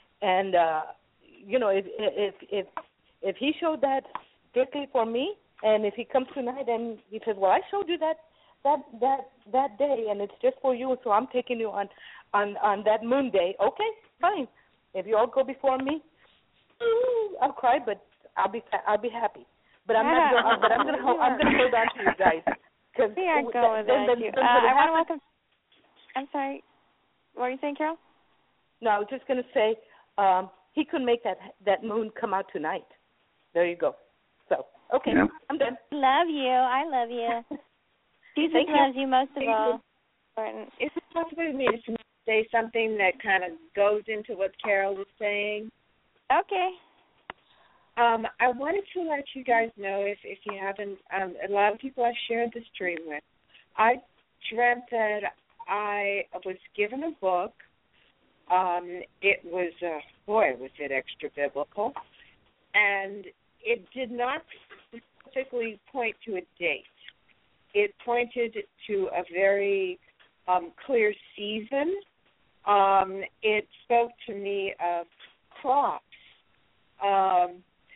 if he showed that strictly for me, and if he comes tonight and he says, "Well, I showed you that day, and it's just for you, so I'm taking you on that moon day," okay, fine. If you all go before me, I'll cry, but I'll be happy. But I'm not. But I'm gonna hold on to you guys. We are going without you. I want to welcome. I'm sorry. What were you saying, Carol? No, I was just gonna say he could make that moon come out tonight. There you go. So okay, yeah. I'm done. Love you. I love you. Jesus loves you most of all. Is it possible for me to say something that kind of goes into what Carol was saying? Okay. I wanted to let you guys know, if you haven't, a lot of people I've shared this dream with. I dreamt that I was given a book. It was, was it extra biblical. And it did not specifically point to a date. It pointed to a very clear season. It spoke to me of crops.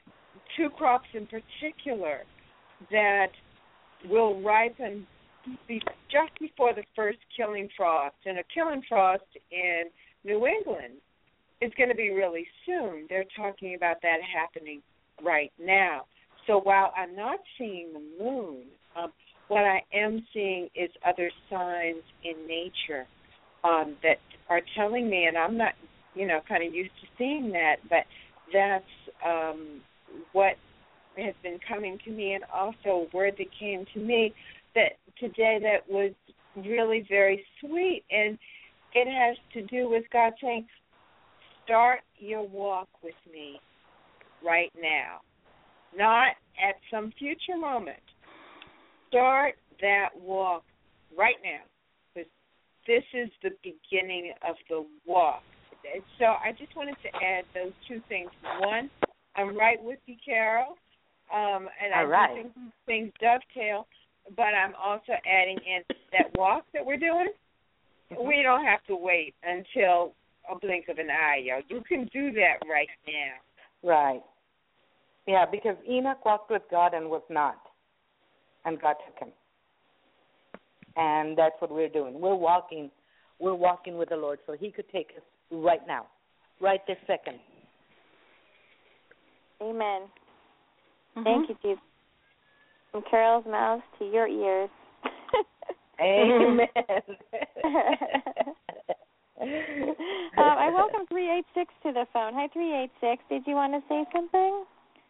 two crops in particular that will ripen just before the first killing frost. And a killing frost in New England is going to be really soon. They're talking about that happening right now. So while I'm not seeing the moon, what I am seeing is other signs in nature that are telling me, and I'm not, kind of used to seeing that, but that's what has been coming to me, and also a word that came to me that today that was really very sweet, and it has to do with God saying, start your walk with me right now, not at some future moment. Start that walk right now, because this is the beginning of the walk. So I just wanted to add those two things. One, I'm right with you, Carol, and I do think things dovetail, but I'm also adding in that walk that we're doing. We don't have to wait until a blink of an eye, yo. You can do that right now. Right. Yeah, because Enoch walked with God and was not, and God took him. And that's what we're doing. We're walking with the Lord, so He could take us right now, right this second. Amen. Thank you, Jesus. From Carol's mouth to your ears. Amen. I welcome 386 to the phone. Hi, 386. Did you want to say something?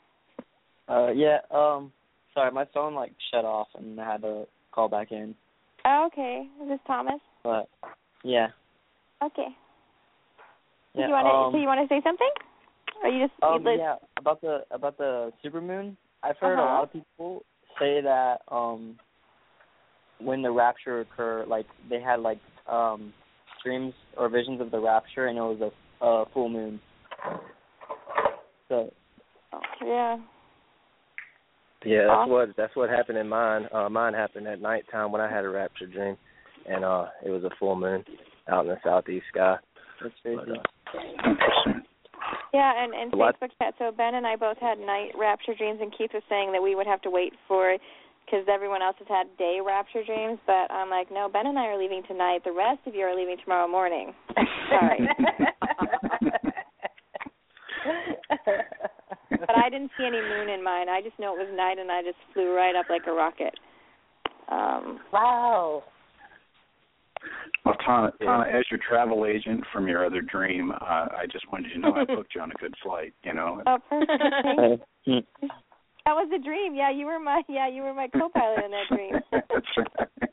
Sorry, my phone shut off and I had to call back in. Oh, okay. Is this Thomas? But yeah. Okay. Yeah, you want to say something? Or you just about the supermoon. I've heard a lot of people say that when the rapture occurred, they had dreams or visions of the rapture, and it was a full moon. So. Yeah. Yeah, that's what happened in mine. Mine happened at nighttime when I had a rapture dream, and it was a full moon out in the southeast sky. That's crazy. Yeah, and Facebook chat. So Ben and I both had night rapture dreams, and Keith was saying that we would have to wait for, because everyone else has had day rapture dreams. But I'm like, no, Ben and I are leaving tonight. The rest of you are leaving tomorrow morning. Sorry. But I didn't see any moon in mine. I just know it was night, and I just flew right up like a rocket. Wow. Well, Tana, as your travel agent from your other dream, I just wanted you to know I booked you on a good flight. Oh, perfect. That was a dream. Yeah, you were my co-pilot in that dream. That's right.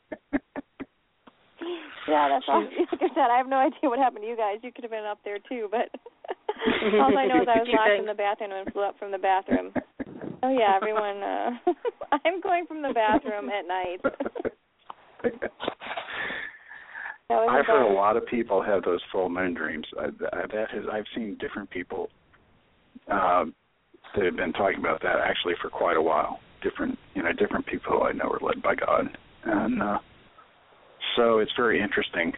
Yeah, that's awesome. Like I said, I have no idea what happened to you guys. You could have been up there too, but all I know is I was locked in the bathroom and flew up from the bathroom. Oh yeah, everyone. I'm going from the bathroom at night. I've heard a lot of people have those full moon dreams. I've seen different people that have been talking about that actually for quite a while. Different people I know are led by God, and so it's very interesting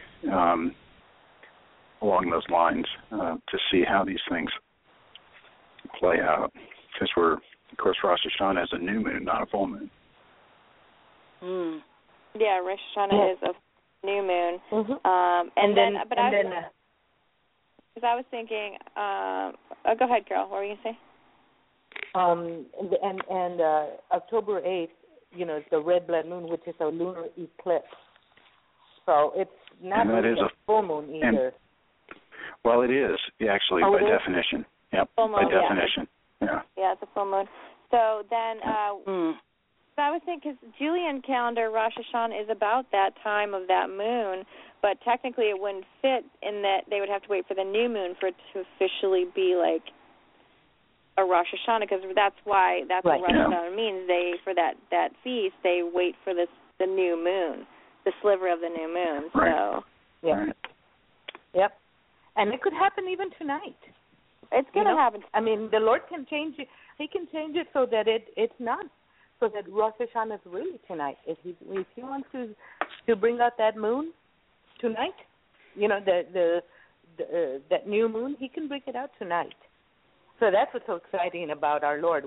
along those lines to see how these things play out. Because of course, Rosh Hashanah is a new moon, not a full moon. Yeah, Rosh Hashanah is a new moon. Because I was thinking, go ahead, Carol. What were you going to say? And October 8th, it's the red blood moon, which is a lunar eclipse. So it's not really a full moon either. Well, it is actually by definition. Yep, full moon, by definition. Yeah. Yeah, it's a full moon. So then, so I was thinking, because Julian calendar Rosh Hashanah is about that time of that moon, but technically it wouldn't fit in that they would have to wait for the new moon for it to officially be like a Rosh Hashanah, because that's what Rosh Hashanah means. They, for that feast, they wait for the new moon, the sliver of the new moon. Right. So, right. Yep. And it could happen even tonight. It's going to happen. I mean, the Lord can change it. He can change it so that it's not, so that Rosh Hashanah is really tonight. If he wants to bring out that moon tonight, that new moon, he can bring it out tonight. So that's what's so exciting about our Lord.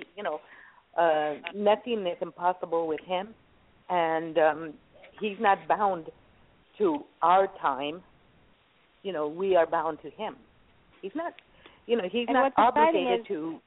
Nothing is impossible with him, and he's not bound to our time. We are bound to him. He's not, he's not obligated to.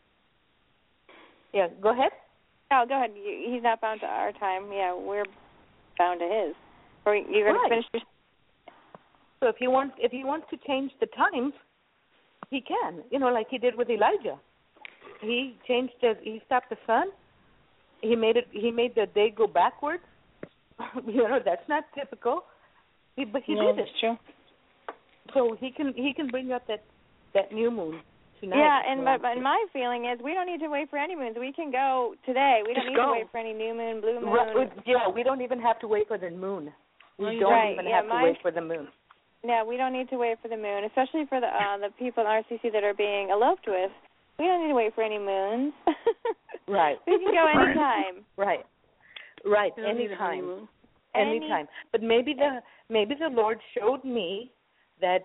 Yeah, go ahead. Oh, go ahead. He's not bound to our time. Yeah, we're bound to his. Or you're going to finish your... So if he wants to change the times, he can. Like he did with Elijah. He stopped the sun. He made the day go backwards. That's not typical. But he did it. That's true. So he can bring up that new moon tonight. Yeah, but my feeling is we don't need to wait for any moons. We can go today. We don't need to wait for any new moon, blue moon. Right. Yeah, we don't even have to wait for the moon. We don't even have to wait for the moon. Yeah, we don't need to wait for the moon, especially for the people in RCC that are being eloped with. We don't need to wait for any moons. Right. We can go anytime. Right. Anytime. Anytime. But maybe the Lord showed me that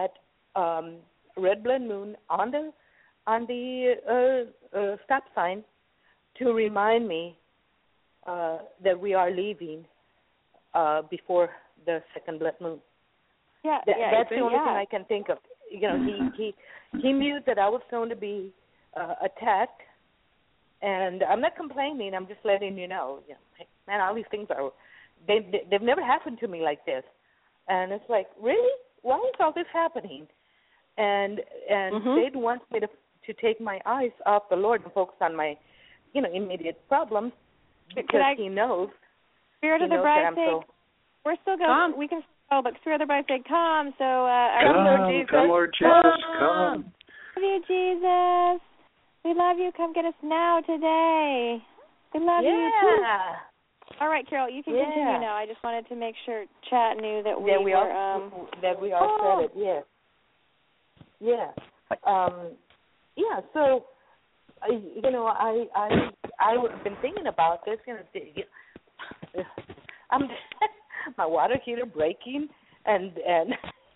red blood moon on the stop sign to remind me that we are leaving before the second blood moon. Yeah, that's the only thing I can think of. He knew that I was going to be attacked, and I'm not complaining. I'm just letting you know. Man, all these things they've never happened to me like this, and it's like, really, why is all this happening? And Satan wants me to take my eyes off the Lord and focus on my, immediate problems because he knows. Spirit of the bride say, we're still going. We can still go, but Spirit of the bride say, come. So, come, Lord Jesus, come. Love you, Jesus. We love you. Come get us now today. We love you. All right, Carol, you can continue now. I just wanted to make sure chat knew that we are set. Yes. Yeah. So, I've been thinking about this. My water heater breaking, there's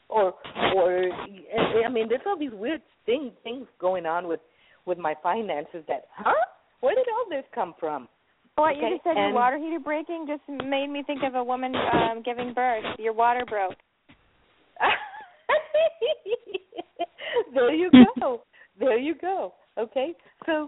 all these weird things going on with my finances. Where did all this come from? What you just said, your water heater breaking, just made me think of a woman giving birth. Your water broke. There you go. Okay, so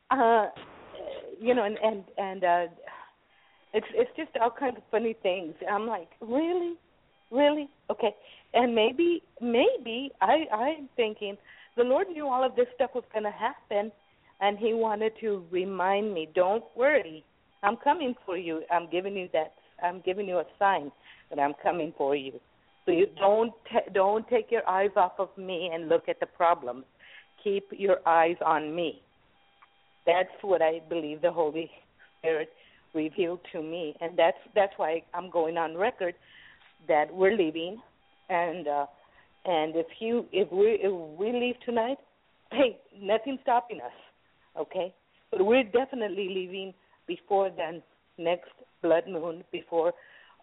it's just all kinds of funny things. I'm like, really, okay, and maybe I'm thinking the Lord knew all of this stuff was going to happen, and He wanted to remind me, don't worry, I'm coming for you. I'm giving you a sign that I'm coming for you. So you don't take your eyes off of me and look at the problems. Keep your eyes on me. That's what I believe the Holy Spirit revealed to me, and that's why I'm going on record that we're leaving, and if we leave tonight, hey, nothing's stopping us, okay? But we're definitely leaving before the next blood moon, before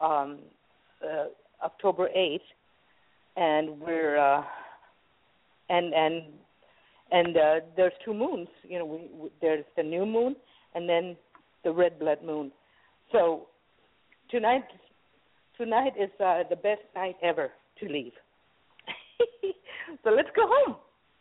October 8th, and we're and there's two moons. There's the new moon and then the red blood moon. So tonight is the best night ever to leave. So let's go home.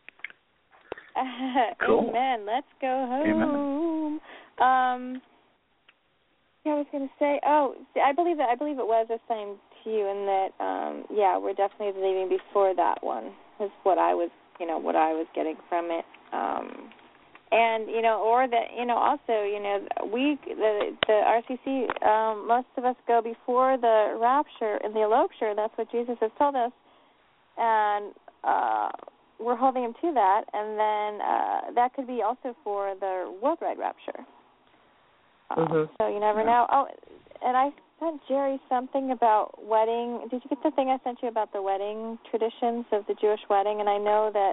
Cool. Amen. Let's go home. Amen. I was going to say, I believe it was assigned to you, and that we're definitely leaving before that one. Is what I was getting from it. And or that also the RCC, most of us go before the rapture and the elopture. That's what Jesus has told us, and we're holding him to that. And then that could be also for the worldwide rapture. So you never know. Oh, and I sent Jerry something about wedding. Did you get the thing I sent you about the wedding traditions of the Jewish wedding? And I know that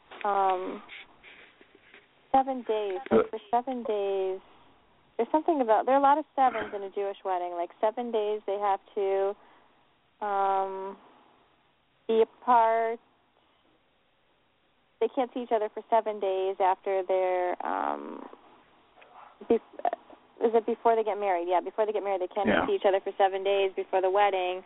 7 days. Like for 7 days, there's something about. There are a lot of sevens in a Jewish wedding. Like 7 days, they have to be apart. they can't see each other for 7 days after their is it before they get married? Yeah, before they get married, they can't see each other for 7 days before the wedding,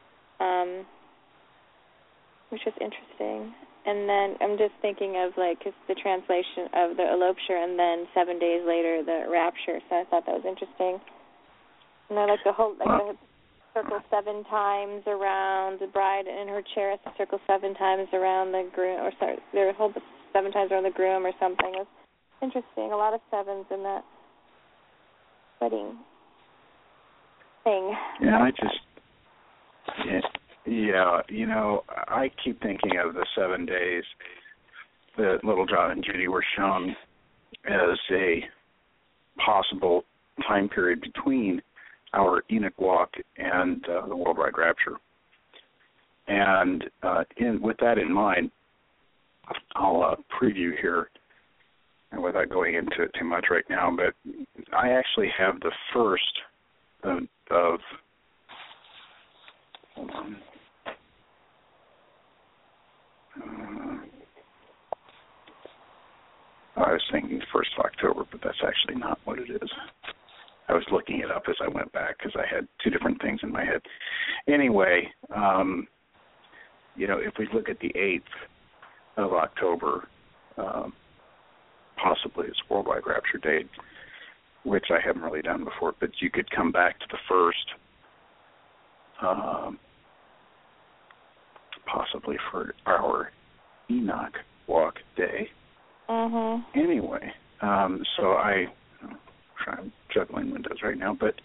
which was interesting. And then I'm just thinking of, like, the translation of the elopture and then 7 days later the rapture, so I thought that was interesting. And they're like the whole, like the circle 7 times around the bride in her chair, the circle 7 times around the groom, or sorry, they're whole 7 times around the groom or something. It was interesting. A lot of 7s in that wedding thing. Yeah, I keep thinking of the 7 days that little John and Judy were shown as a possible time period between our Enoch walk and the worldwide rapture. And with that in mind, I'll preview here, and without going into it too much right now, but I actually have the first of hold on. I was thinking 1st of October, but that's actually not what it is. I was looking it up as I went back because I had 2 different things in my head. Anyway, if we look at the 8th of October, possibly it's worldwide rapture date, which I haven't really done before, but you could come back to the 1st, possibly for our Enoch walk day. Mm-hmm. Anyway, so I'm juggling windows right now, but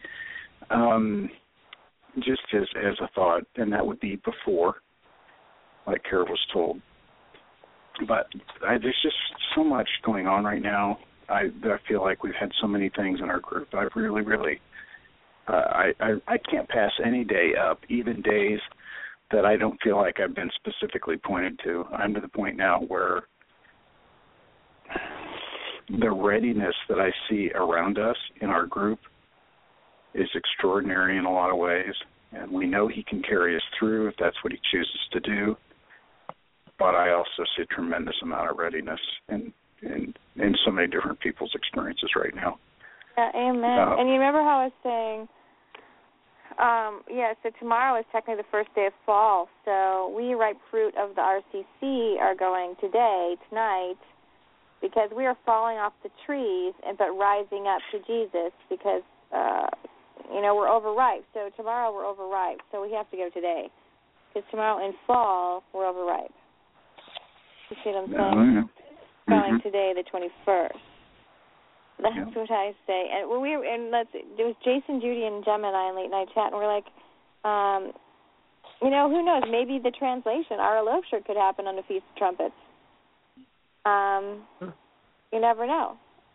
just as a thought, and that would be before, like Kara was told. But there's just so much going on right now. I feel like we've had so many things in our group. I've really, I can't pass any day up, even days that I don't feel like I've been specifically pointed to. I'm to the point now where the readiness that I see around us in our group is extraordinary in a lot of ways, and we know he can carry us through if that's what he chooses to do. But I also see a tremendous amount of readiness in so many different people's experiences right now. Yeah, amen. And you remember how I was saying, so tomorrow is technically the first day of fall, so we ripe fruit of the RCC are going tonight, because we are falling off the trees but rising up to Jesus because, we're overripe. So tomorrow we're overripe, so we have to go today. Because tomorrow in fall, we're overripe. You see what I'm saying? Going today, the 21st. That's what I say. And there was Jason, Judy, and Gemma and I in late night chat, and we're like, who knows? Maybe the translation, our elopture, could happen on the Feast of Trumpets. You never know.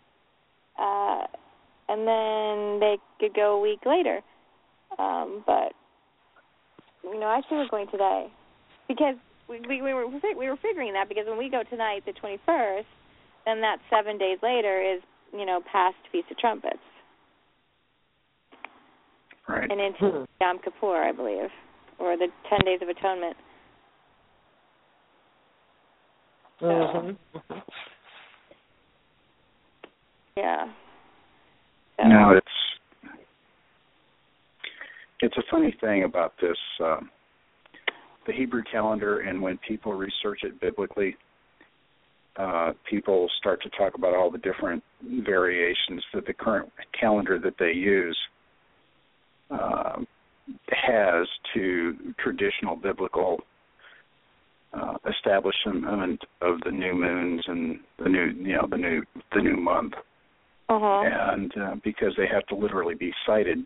And then they could go a week later. But I think we're going today because we were figuring that, because when we go tonight, the 21st, then that 7 days later is past Feast of Trumpets, right, and into Yom Kippur, I believe, or the 10 Days of Atonement. Yeah. So. No, it's a funny thing about this, the Hebrew calendar, and when people research it biblically, people start to talk about all the different variations that the current calendar that they use has to traditional biblical establishment of the new moons and the new month, and because they have to literally be cited.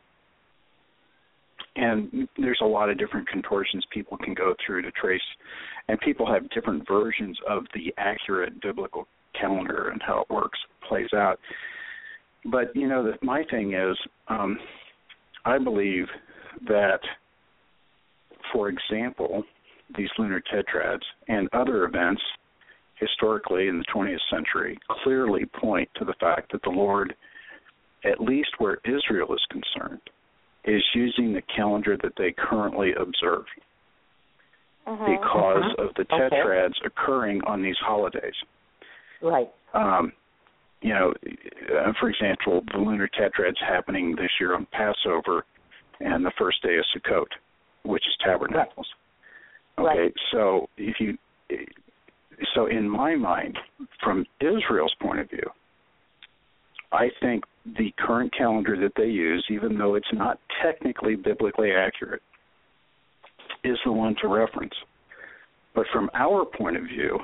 And there's a lot of different contortions people can go through to trace, and people have different versions of the accurate biblical calendar and how it works, plays out. But, my thing is, I believe that, for example, these lunar tetrads and other events historically in the 20th century clearly point to the fact that the Lord, at least where Israel is concerned, is using the calendar that they currently observe. because of the tetrads occurring on these holidays. Right. You know, for example, the lunar tetrads happening this year on Passover and the first day of Sukkot, which is Tabernacles. Right. Okay, so so in my mind, from Israel's point of view, I think the current calendar that they use, even though it's not technically biblically accurate, is the one to reference. But from our point of view,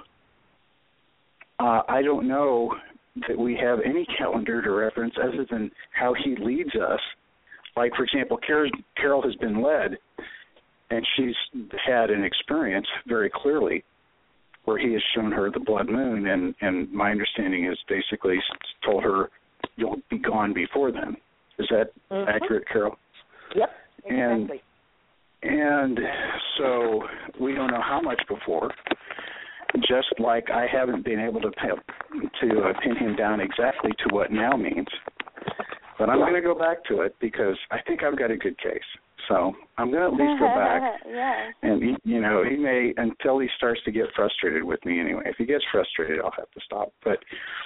I don't know that we have any calendar to reference other than how he leads us. Like, for example, Carol has been led, and she's had an experience very clearly where he has shown her the blood moon, and my understanding is basically told her, you'll be gone before then. Is that accurate, Carol? Yep, exactly. And so we don't know how much before, just like I haven't been able to pin him down exactly to what now means. But I'm going to go back to it because I think I've got a good case. So I'm going to at least go back. Yes. And, he may, until he starts to get frustrated with me anyway. If he gets frustrated, I'll have to stop. But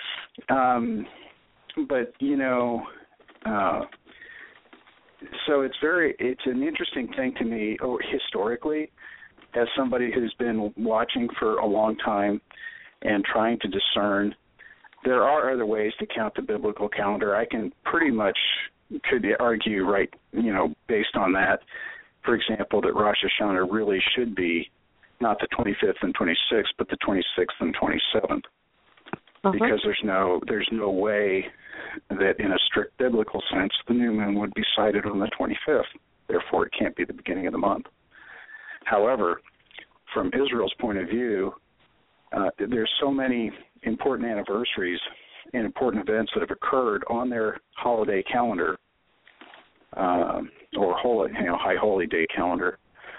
so it's an interesting thing to me historically, as somebody who's been watching for a long time and trying to discern. There are other ways to count the biblical calendar. I can pretty much could argue based on that, for example, that Rosh Hashanah really should be not the 25th and 26th, but the 26th and 27th. Because there's no way that in a strict biblical sense the new moon would be sighted on the 25th. Therefore, it can't be the beginning of the month. However, from Israel's point of view, there's so many important anniversaries and important events that have occurred on their holiday calendar or high holy day calendar,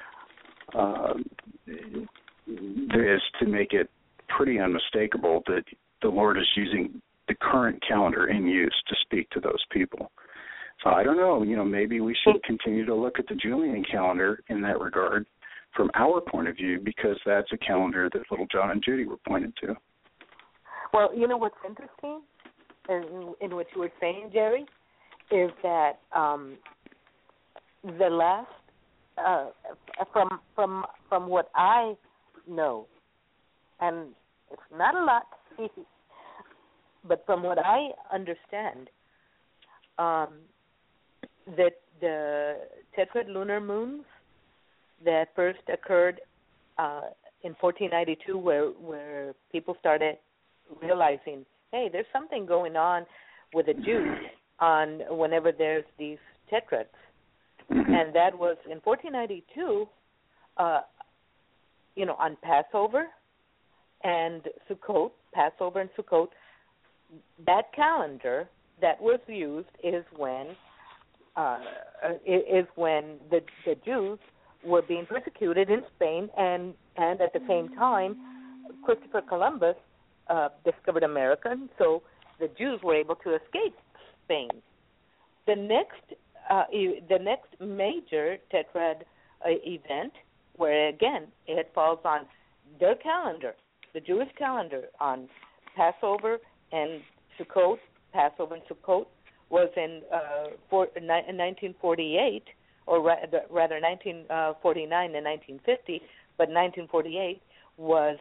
is to make it pretty unmistakable that the Lord is using the current calendar in use to speak to those people. So I don't know, maybe we should continue to look at the Julian calendar in that regard from our point of view, because that's a calendar that little John and Judy were pointed to. Well, what's interesting in what you were saying, Jerry, is that the last, from what I know, and it's not a lot, but from what I understand, that the tetrad lunar moons that first occurred in 1492, where people started realizing, hey, there's something going on with the Jews on whenever there's these tetrads, and that was in 1492, on Passover and Sukkot, Passover and Sukkot. That calendar that was used is when the Jews were being persecuted in Spain, and at the same time, Christopher Columbus discovered America, and so the Jews were able to escape Spain. The next major tetrad event, where again it falls on their calendar, the Jewish calendar, on Passover and Sukkot, was in 1948, or rather 1949 and 1950, but 1948 was,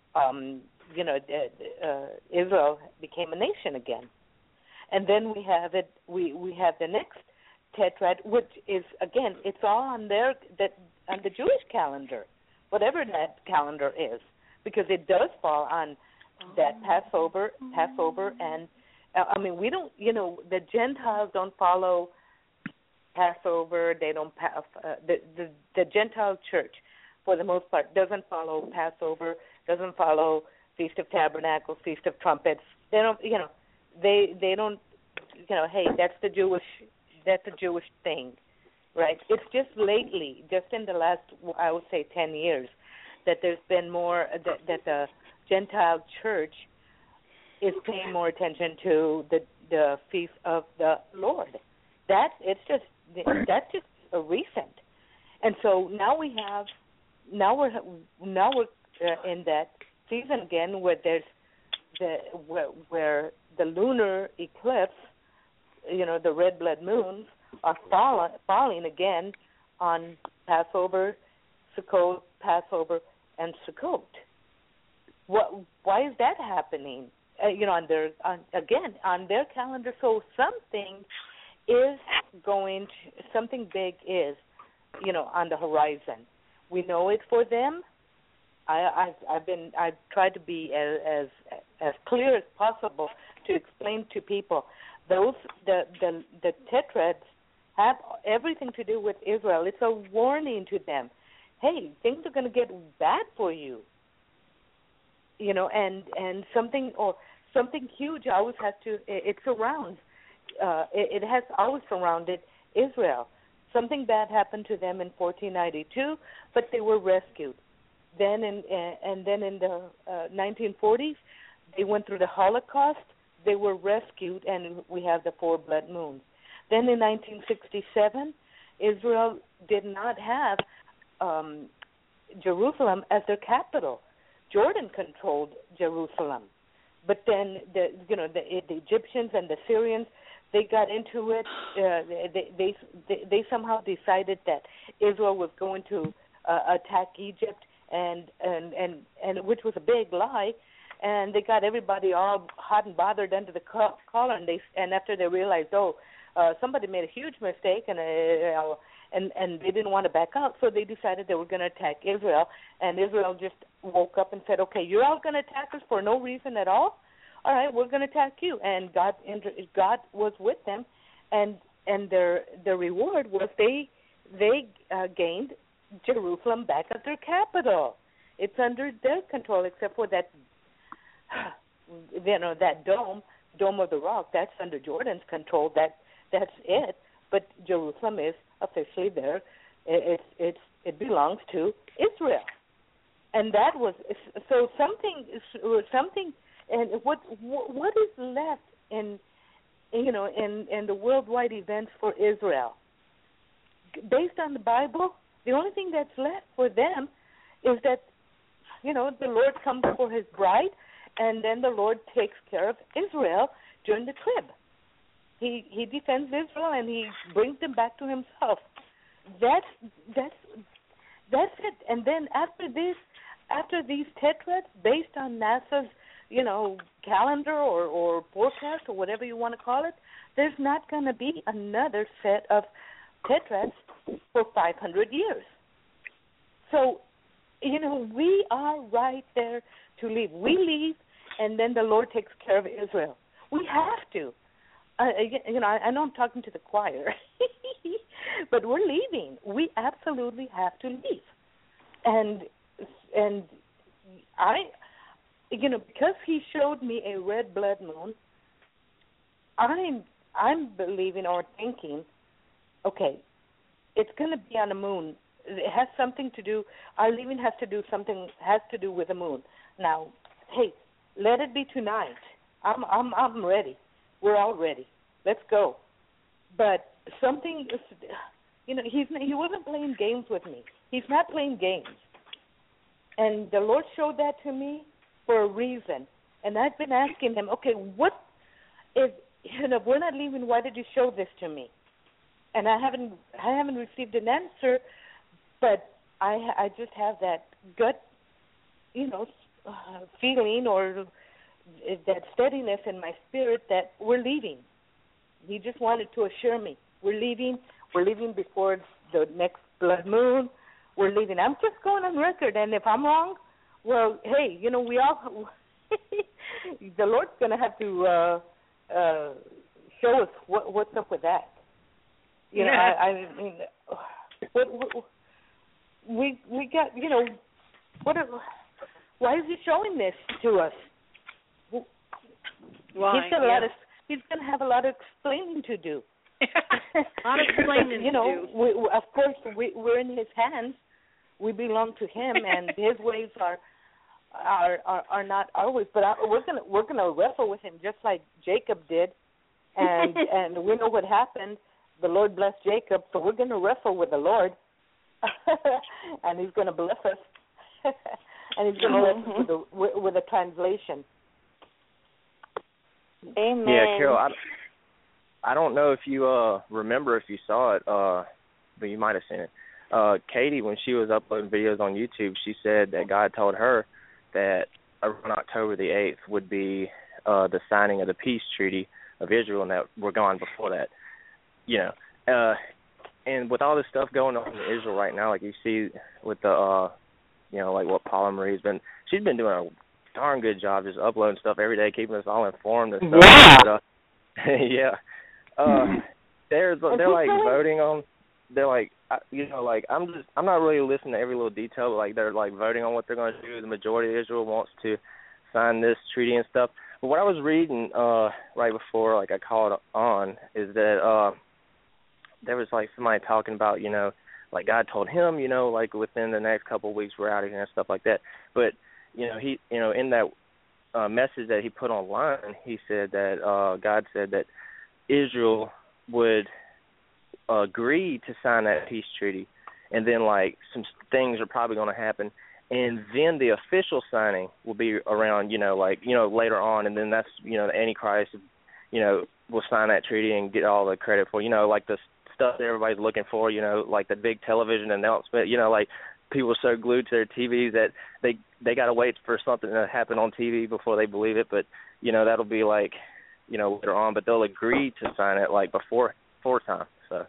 Israel became a nation again. And then we have the next tetrad, which is, again, it's all on on the Jewish calendar, whatever that calendar is, because it does fall on that Passover, and we don't, the Gentiles don't follow Passover. They don't the Gentile church, for the most part, doesn't follow Passover, doesn't follow Feast of Tabernacles, Feast of Trumpets. They don't, they don't, hey, that's a Jewish thing, right? It's just lately, just in the last, I would say, 10 years, that there's been more that the Gentile church is paying more attention to the feast of the Lord. That's just a recent, and so now we have now we're in that season again where there's where the lunar eclipse, the red blood moons are falling again on Passover, Sukkot, Passover, and Sukkot. Why is that happening? On their calendar. So something big is, on the horizon. We know it for them. I've tried to be as clear as possible to explain to people the tetrads have everything to do with Israel. It's a warning to them. Hey, things are going to get bad for you. And something huge always has to. It surrounds. It has always surrounded Israel. Something bad happened to them in 1492, but they were rescued. Then in the 1940s, they went through the Holocaust. They were rescued, and we have the 4 blood moons. Then in 1967, Israel did not have Jerusalem as their capital. Jordan controlled Jerusalem, but then the Egyptians and the Syrians, they got into it. They somehow decided that Israel was going to attack Egypt, and which was a big lie. And they got everybody all hot and bothered under the collar, and after they realized, somebody made a huge mistake, and they didn't want to back out, so they decided they were going to attack Israel. And Israel just woke up and said, "Okay, you're all going to attack us for no reason at all. All right, we're going to attack you." And God was with them, and their reward was they gained Jerusalem back as their capital. It's under their control, except for that that dome of the rock. That's under Jordan's control. That's it. But Jerusalem is officially there. It belongs to Israel, and that was so something. And what is left in the worldwide events for Israel, based on the Bible? The only thing that's left for them is that the Lord comes for His bride, and then the Lord takes care of Israel during the trib. He defends Israel, and He brings them back to Himself. That's it. And then after these tetrads, based on NASA's calendar or forecast or whatever you want to call it, there's not going to be another set of tetrads for 500 years. So, we are right there to leave. We leave, and then the Lord takes care of Israel. We have to. I know I'm talking to the choir, but we're leaving. We absolutely have to leave. And I, because He showed me a red blood moon, I'm believing or thinking, okay, it's going to be on the moon. It has something to do. Our leaving has to do with the moon. Now, hey, let it be tonight. I'm ready. We're all ready. Let's go. But something, he wasn't playing games with me. He's not playing games. And the Lord showed that to me for a reason. And I've been asking Him, okay, what is, if we're not leaving, why did you show this to me? And I haven't received an answer, but I just have that gut, feeling or that steadiness in my spirit that we're leaving. He just wanted to assure me, we're leaving before the next blood moon. We're leaving. I'm just going on record, and if I'm wrong, well, hey, we all, the Lord's going to have to show us what's up with that. I mean, we got, why is He showing this to us? Why? He's going to have a lot of explaining to do. A lot of explaining to do. Of course, we're in His hands. We belong to Him, and His ways are not our ways. But we're gonna wrestle with Him just like Jacob did, and we know what happened. The Lord blessed Jacob, so we're gonna wrestle with the Lord. and He's going to bless us, and He's going to bless us with a translation. Amen. Yeah, Carol, I don't know if you remember if you saw it, but you might have seen it. Katie, when she was uploading videos on YouTube, she said that God told her that around October the 8th would be the signing of the peace treaty of Israel, and that we're gone before that. You know, and with all this stuff going on in Israel right now, like you see with the, you know, like what Paula Marie's she's been doing a darn good job just uploading stuff every day, keeping us all informed and stuff. Yeah. But, yeah. They're like voting on. They're like, you know, like I'm not really listening to every little detail, but like they're like voting on what they're going to do. The majority of Israel wants to sign this treaty and stuff. But what I was reading right before like I called on is that there was like somebody talking about, you know, like God told him, you know, like within the next couple of weeks we're out of here and stuff like that. But you know, he, you know, in that message that he put online, he said that God said that Israel would agree to sign that peace treaty, and then like some things are probably going to happen, and then the official signing will be around, you know, like, you know, later on, and then that's, you know, the Antichrist, you know, will sign that treaty and get all the credit for, you know, like the stuff that everybody's looking for, you know, like the big television announcement, you know, like people are so glued to their TVs that they got to wait for something to happen on TV before they believe it, but, you know, that'll be like, you know, later on, but they'll agree to sign it like before time, so.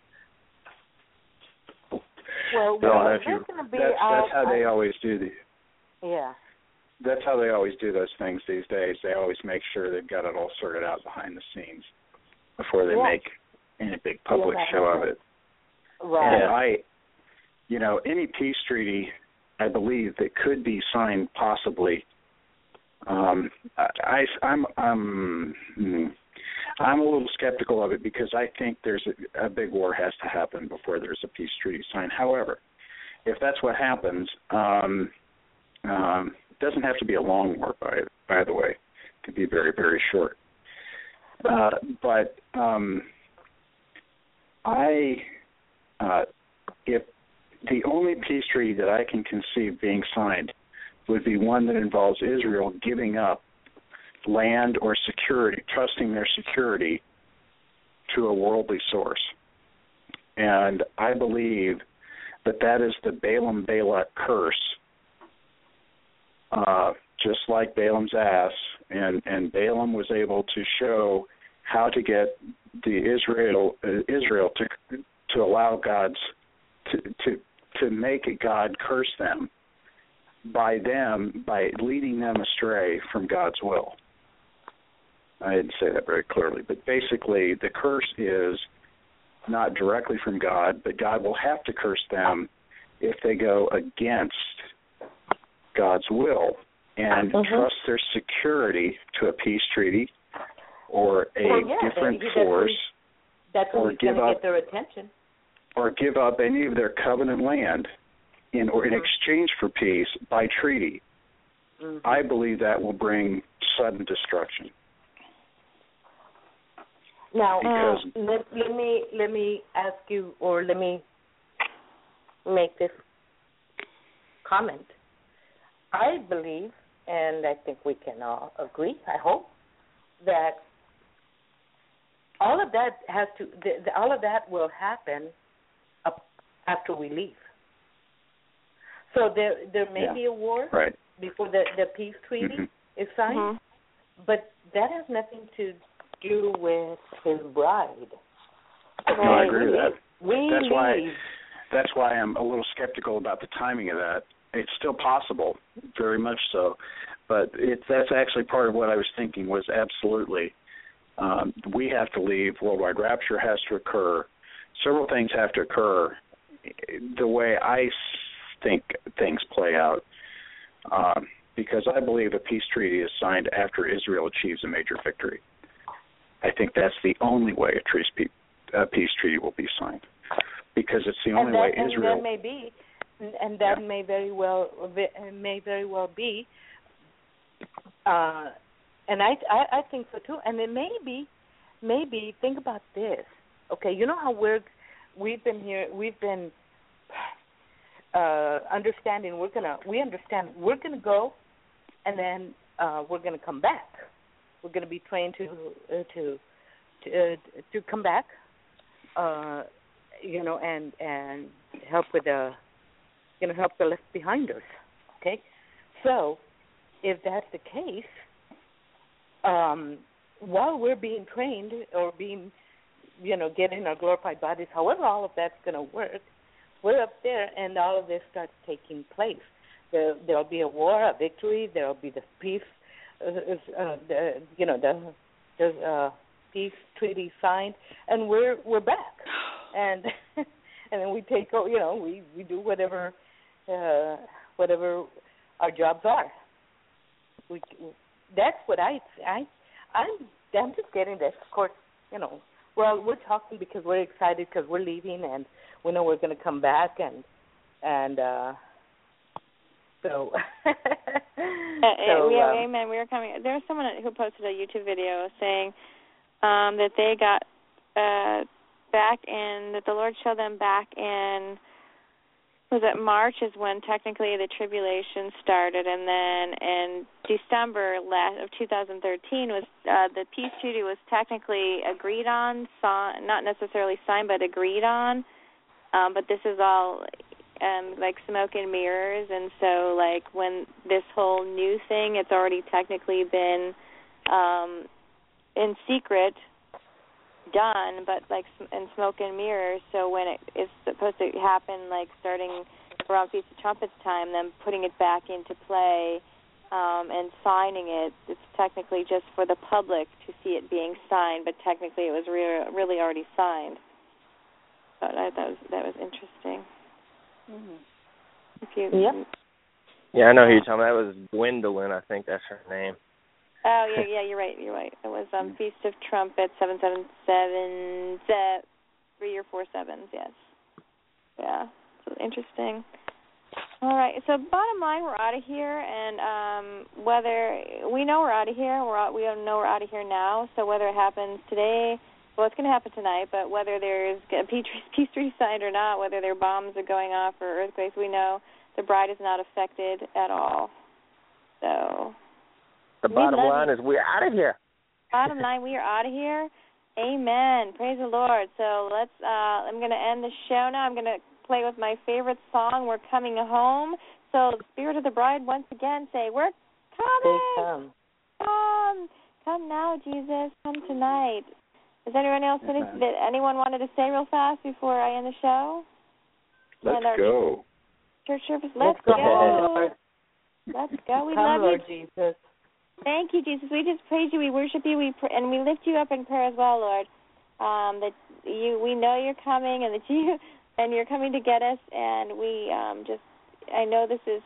Well, that's how they always do That's how they always do those things these days. They always make sure they've got it all sorted out behind the scenes before they make any big public show of it. Right. And you know, any peace treaty, I believe, that could be signed possibly. I'm a little skeptical of it because I think there's a big war has to happen before there's a peace treaty signed. However, if that's what happens, it doesn't have to be a long war, by the way. It could be very, very short. If the only peace treaty that I can conceive being signed would be one that involves Israel giving up land or security, trusting their security to a worldly source. And I believe that is the Balaam-Balak curse, just like Balaam's ass, and Balaam was able to show how to get Israel to allow God's to make God curse them by leading them astray from God's will. I didn't say that very clearly, but basically the curse is not directly from God, but God will have to curse them if they go against God's will and trust their security to a peace treaty or a different force, that's or give up, get their attention, or give up any of their covenant land in exchange for peace by treaty. Mm-hmm. I believe that will bring sudden destruction. Now, let me ask you, or let me make this comment. I believe, and I think we can all agree, I hope, that all of that all of that will happen after we leave. So there may be a war before the peace treaty is signed, but that has nothing to do with his bride. No, I agree with that. That's why I'm a little skeptical about the timing of that. It's still possible, very much so, but that's actually part of what I was thinking was absolutely we have to leave. Worldwide rapture has to occur. Several things have to occur the way I think things play out, because I believe a peace treaty is signed after Israel achieves a major victory. I think that's the only way a peace treaty will be signed, because it's the only way Israel. And that may be, and that may very well be. And I think so too. And it maybe think about this. Okay, you know how we've been here. understanding we understand we're gonna go, and then we're gonna come back. We're gonna be trained to come back, and help with help the left behind us. Okay, so if that's the case, while we're being trained or being, getting our glorified bodies, however all of that's going to work, we're up there and all of this starts taking place. There'll be a war, a victory. There'll be the peace, the peace treaty signed, and we're back, and and then we take, we do whatever our jobs are. That's what I'm just getting this. Of course, we're talking because we're excited because we're leaving and we know we're going to come back and so. Amen. We were coming. There was someone who posted a YouTube video saying that they got back in, that the Lord showed them back in. Was it March is when technically the tribulation started, and then in December of 2013 was the peace treaty was technically agreed on, not necessarily signed, but agreed on. But this is all like smoke and mirrors, and so like when this whole new thing, it's already technically been in secret done, but like in smoke and mirrors. So when it is supposed to happen, like starting around Feast of Trumpets time, then putting it back into play and signing it, it's technically just for the public to see it being signed, but technically it was really already signed. But I thought that was interesting. Mm-hmm. Yep. Yeah, I know who you're talking about. That was Gwendolyn, I think that's her name. Oh, yeah, you're right. It was Feast of Trumpets, 777, 3 or 4 sevens, yes. Yeah, so interesting. All right, so bottom line, we're out of here, and whether we know we're out of here, we know we're out of here now, so whether it happens today, well, it's going to happen tonight, but whether there's a peace treaty signed or not, whether there are bombs are going off or earthquakes, we know the bride is not affected at all. So the bottom line is we're out of here. Bottom line, we are out of here. Amen. Praise the Lord. So I'm going to end the show now. I'm going to play with my favorite song, We're Coming Home. So the Spirit of the Bride, once again, say, we're coming. Come now, Jesus. Come tonight. Is anyone else that anyone wanted to say real fast before I end the show? Let's go. Church service. Let's go. Let's go. We love Lord you, Jesus. Thank you, Jesus. We just praise you. We worship you. And we lift you up in prayer as well, Lord. That we know you're coming, and that you're coming to get us. And we I know this is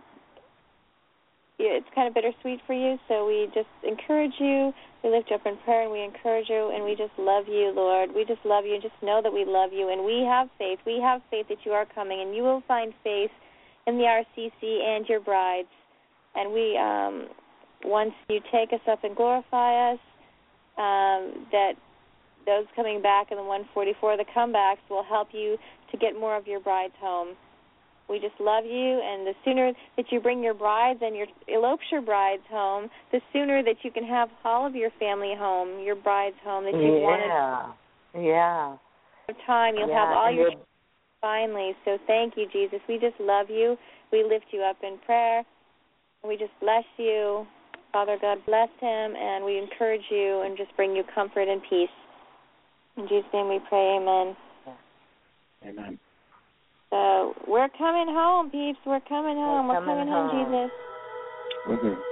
it's kind of bittersweet for you. So we just encourage you. We lift you up in prayer, and we encourage you, and we just love you, Lord. We just love you, and just know that we love you, and we have faith. We have faith that you are coming, and you will find faith in the RCC and your brides. And we, once you take us up and glorify us, that those coming back in the 144, the comebacks, will help you to get more of your brides home. We just love you, and the sooner that you bring your brides and your elopture brides home, the sooner that you can have all of your family home, your brides home that you wanted. Yeah. Time you'll have all your finally. So thank you, Jesus. We just love you. We lift you up in prayer. We just bless you. Father God, bless him, and we encourage you and just bring you comfort and peace. In Jesus' name we pray, amen. Amen. So we're coming home, peeps. We're coming home. We're coming home, Jesus. Mm-hmm.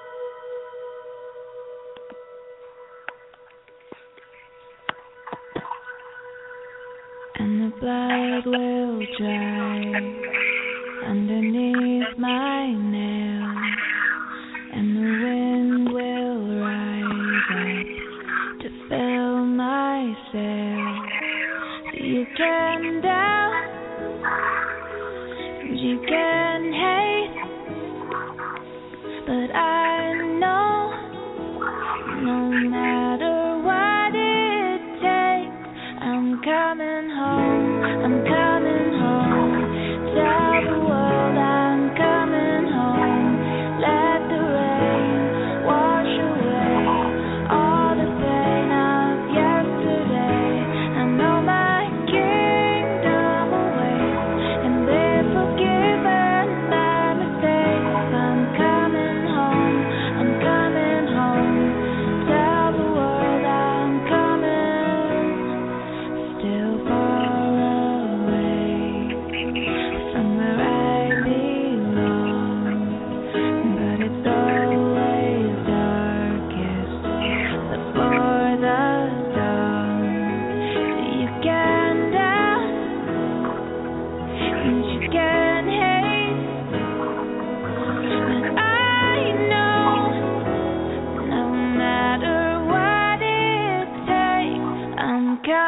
And the blood will dry underneath my nails, and the wind will rise up to fill my sails. So you can doubt, you can hate, but I know no matter what it takes, I'm coming home, I'm coming home.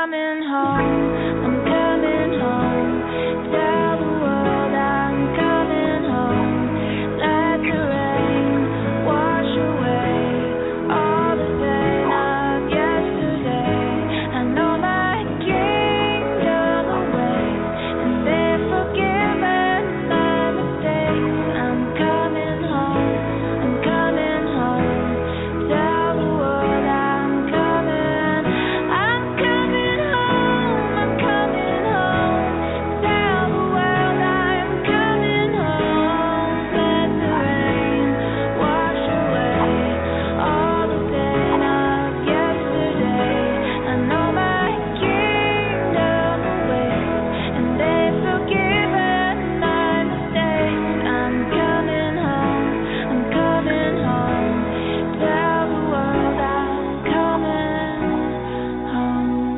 coming home. I'm coming home. Tell the world I'm coming home. Let the rain wash away all the pain of yesterday. I know my kingdom awaits, and they're forgiven my mistakes. I'm coming home. I'm coming home. Tell the world I'm coming. I'm coming home. I'm coming home. Tell the world I'm coming home. Let the rain wash away all the pain of yesterday. I know my kingdom awaits, and they've forgiven my mistakes. I'm coming home. I'm coming home. Tell the world I'm coming home.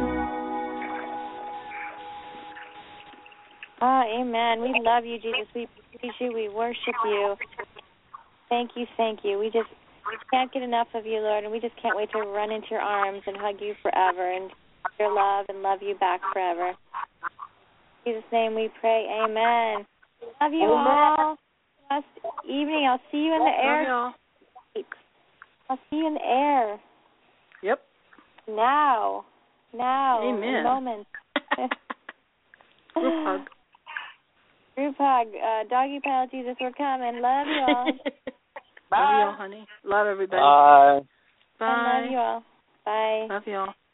Oh, amen. We love you, Jesus. We praise you. We worship you. Thank you, thank you. We can't get enough of you, Lord, and we just can't wait to run into your arms and hug you forever and your love and love you back forever. In Jesus' name we pray. Amen. Love you all. Last evening. I'll see you in the air. Love I'll see you in the air. Yep. Now. Amen. In a moment. Group hug. Group hug. Doggy pile, Jesus, we're coming. Love you all. Love you all, honey. Love everybody. Bye. Bye. I love you all. Bye. Love you all.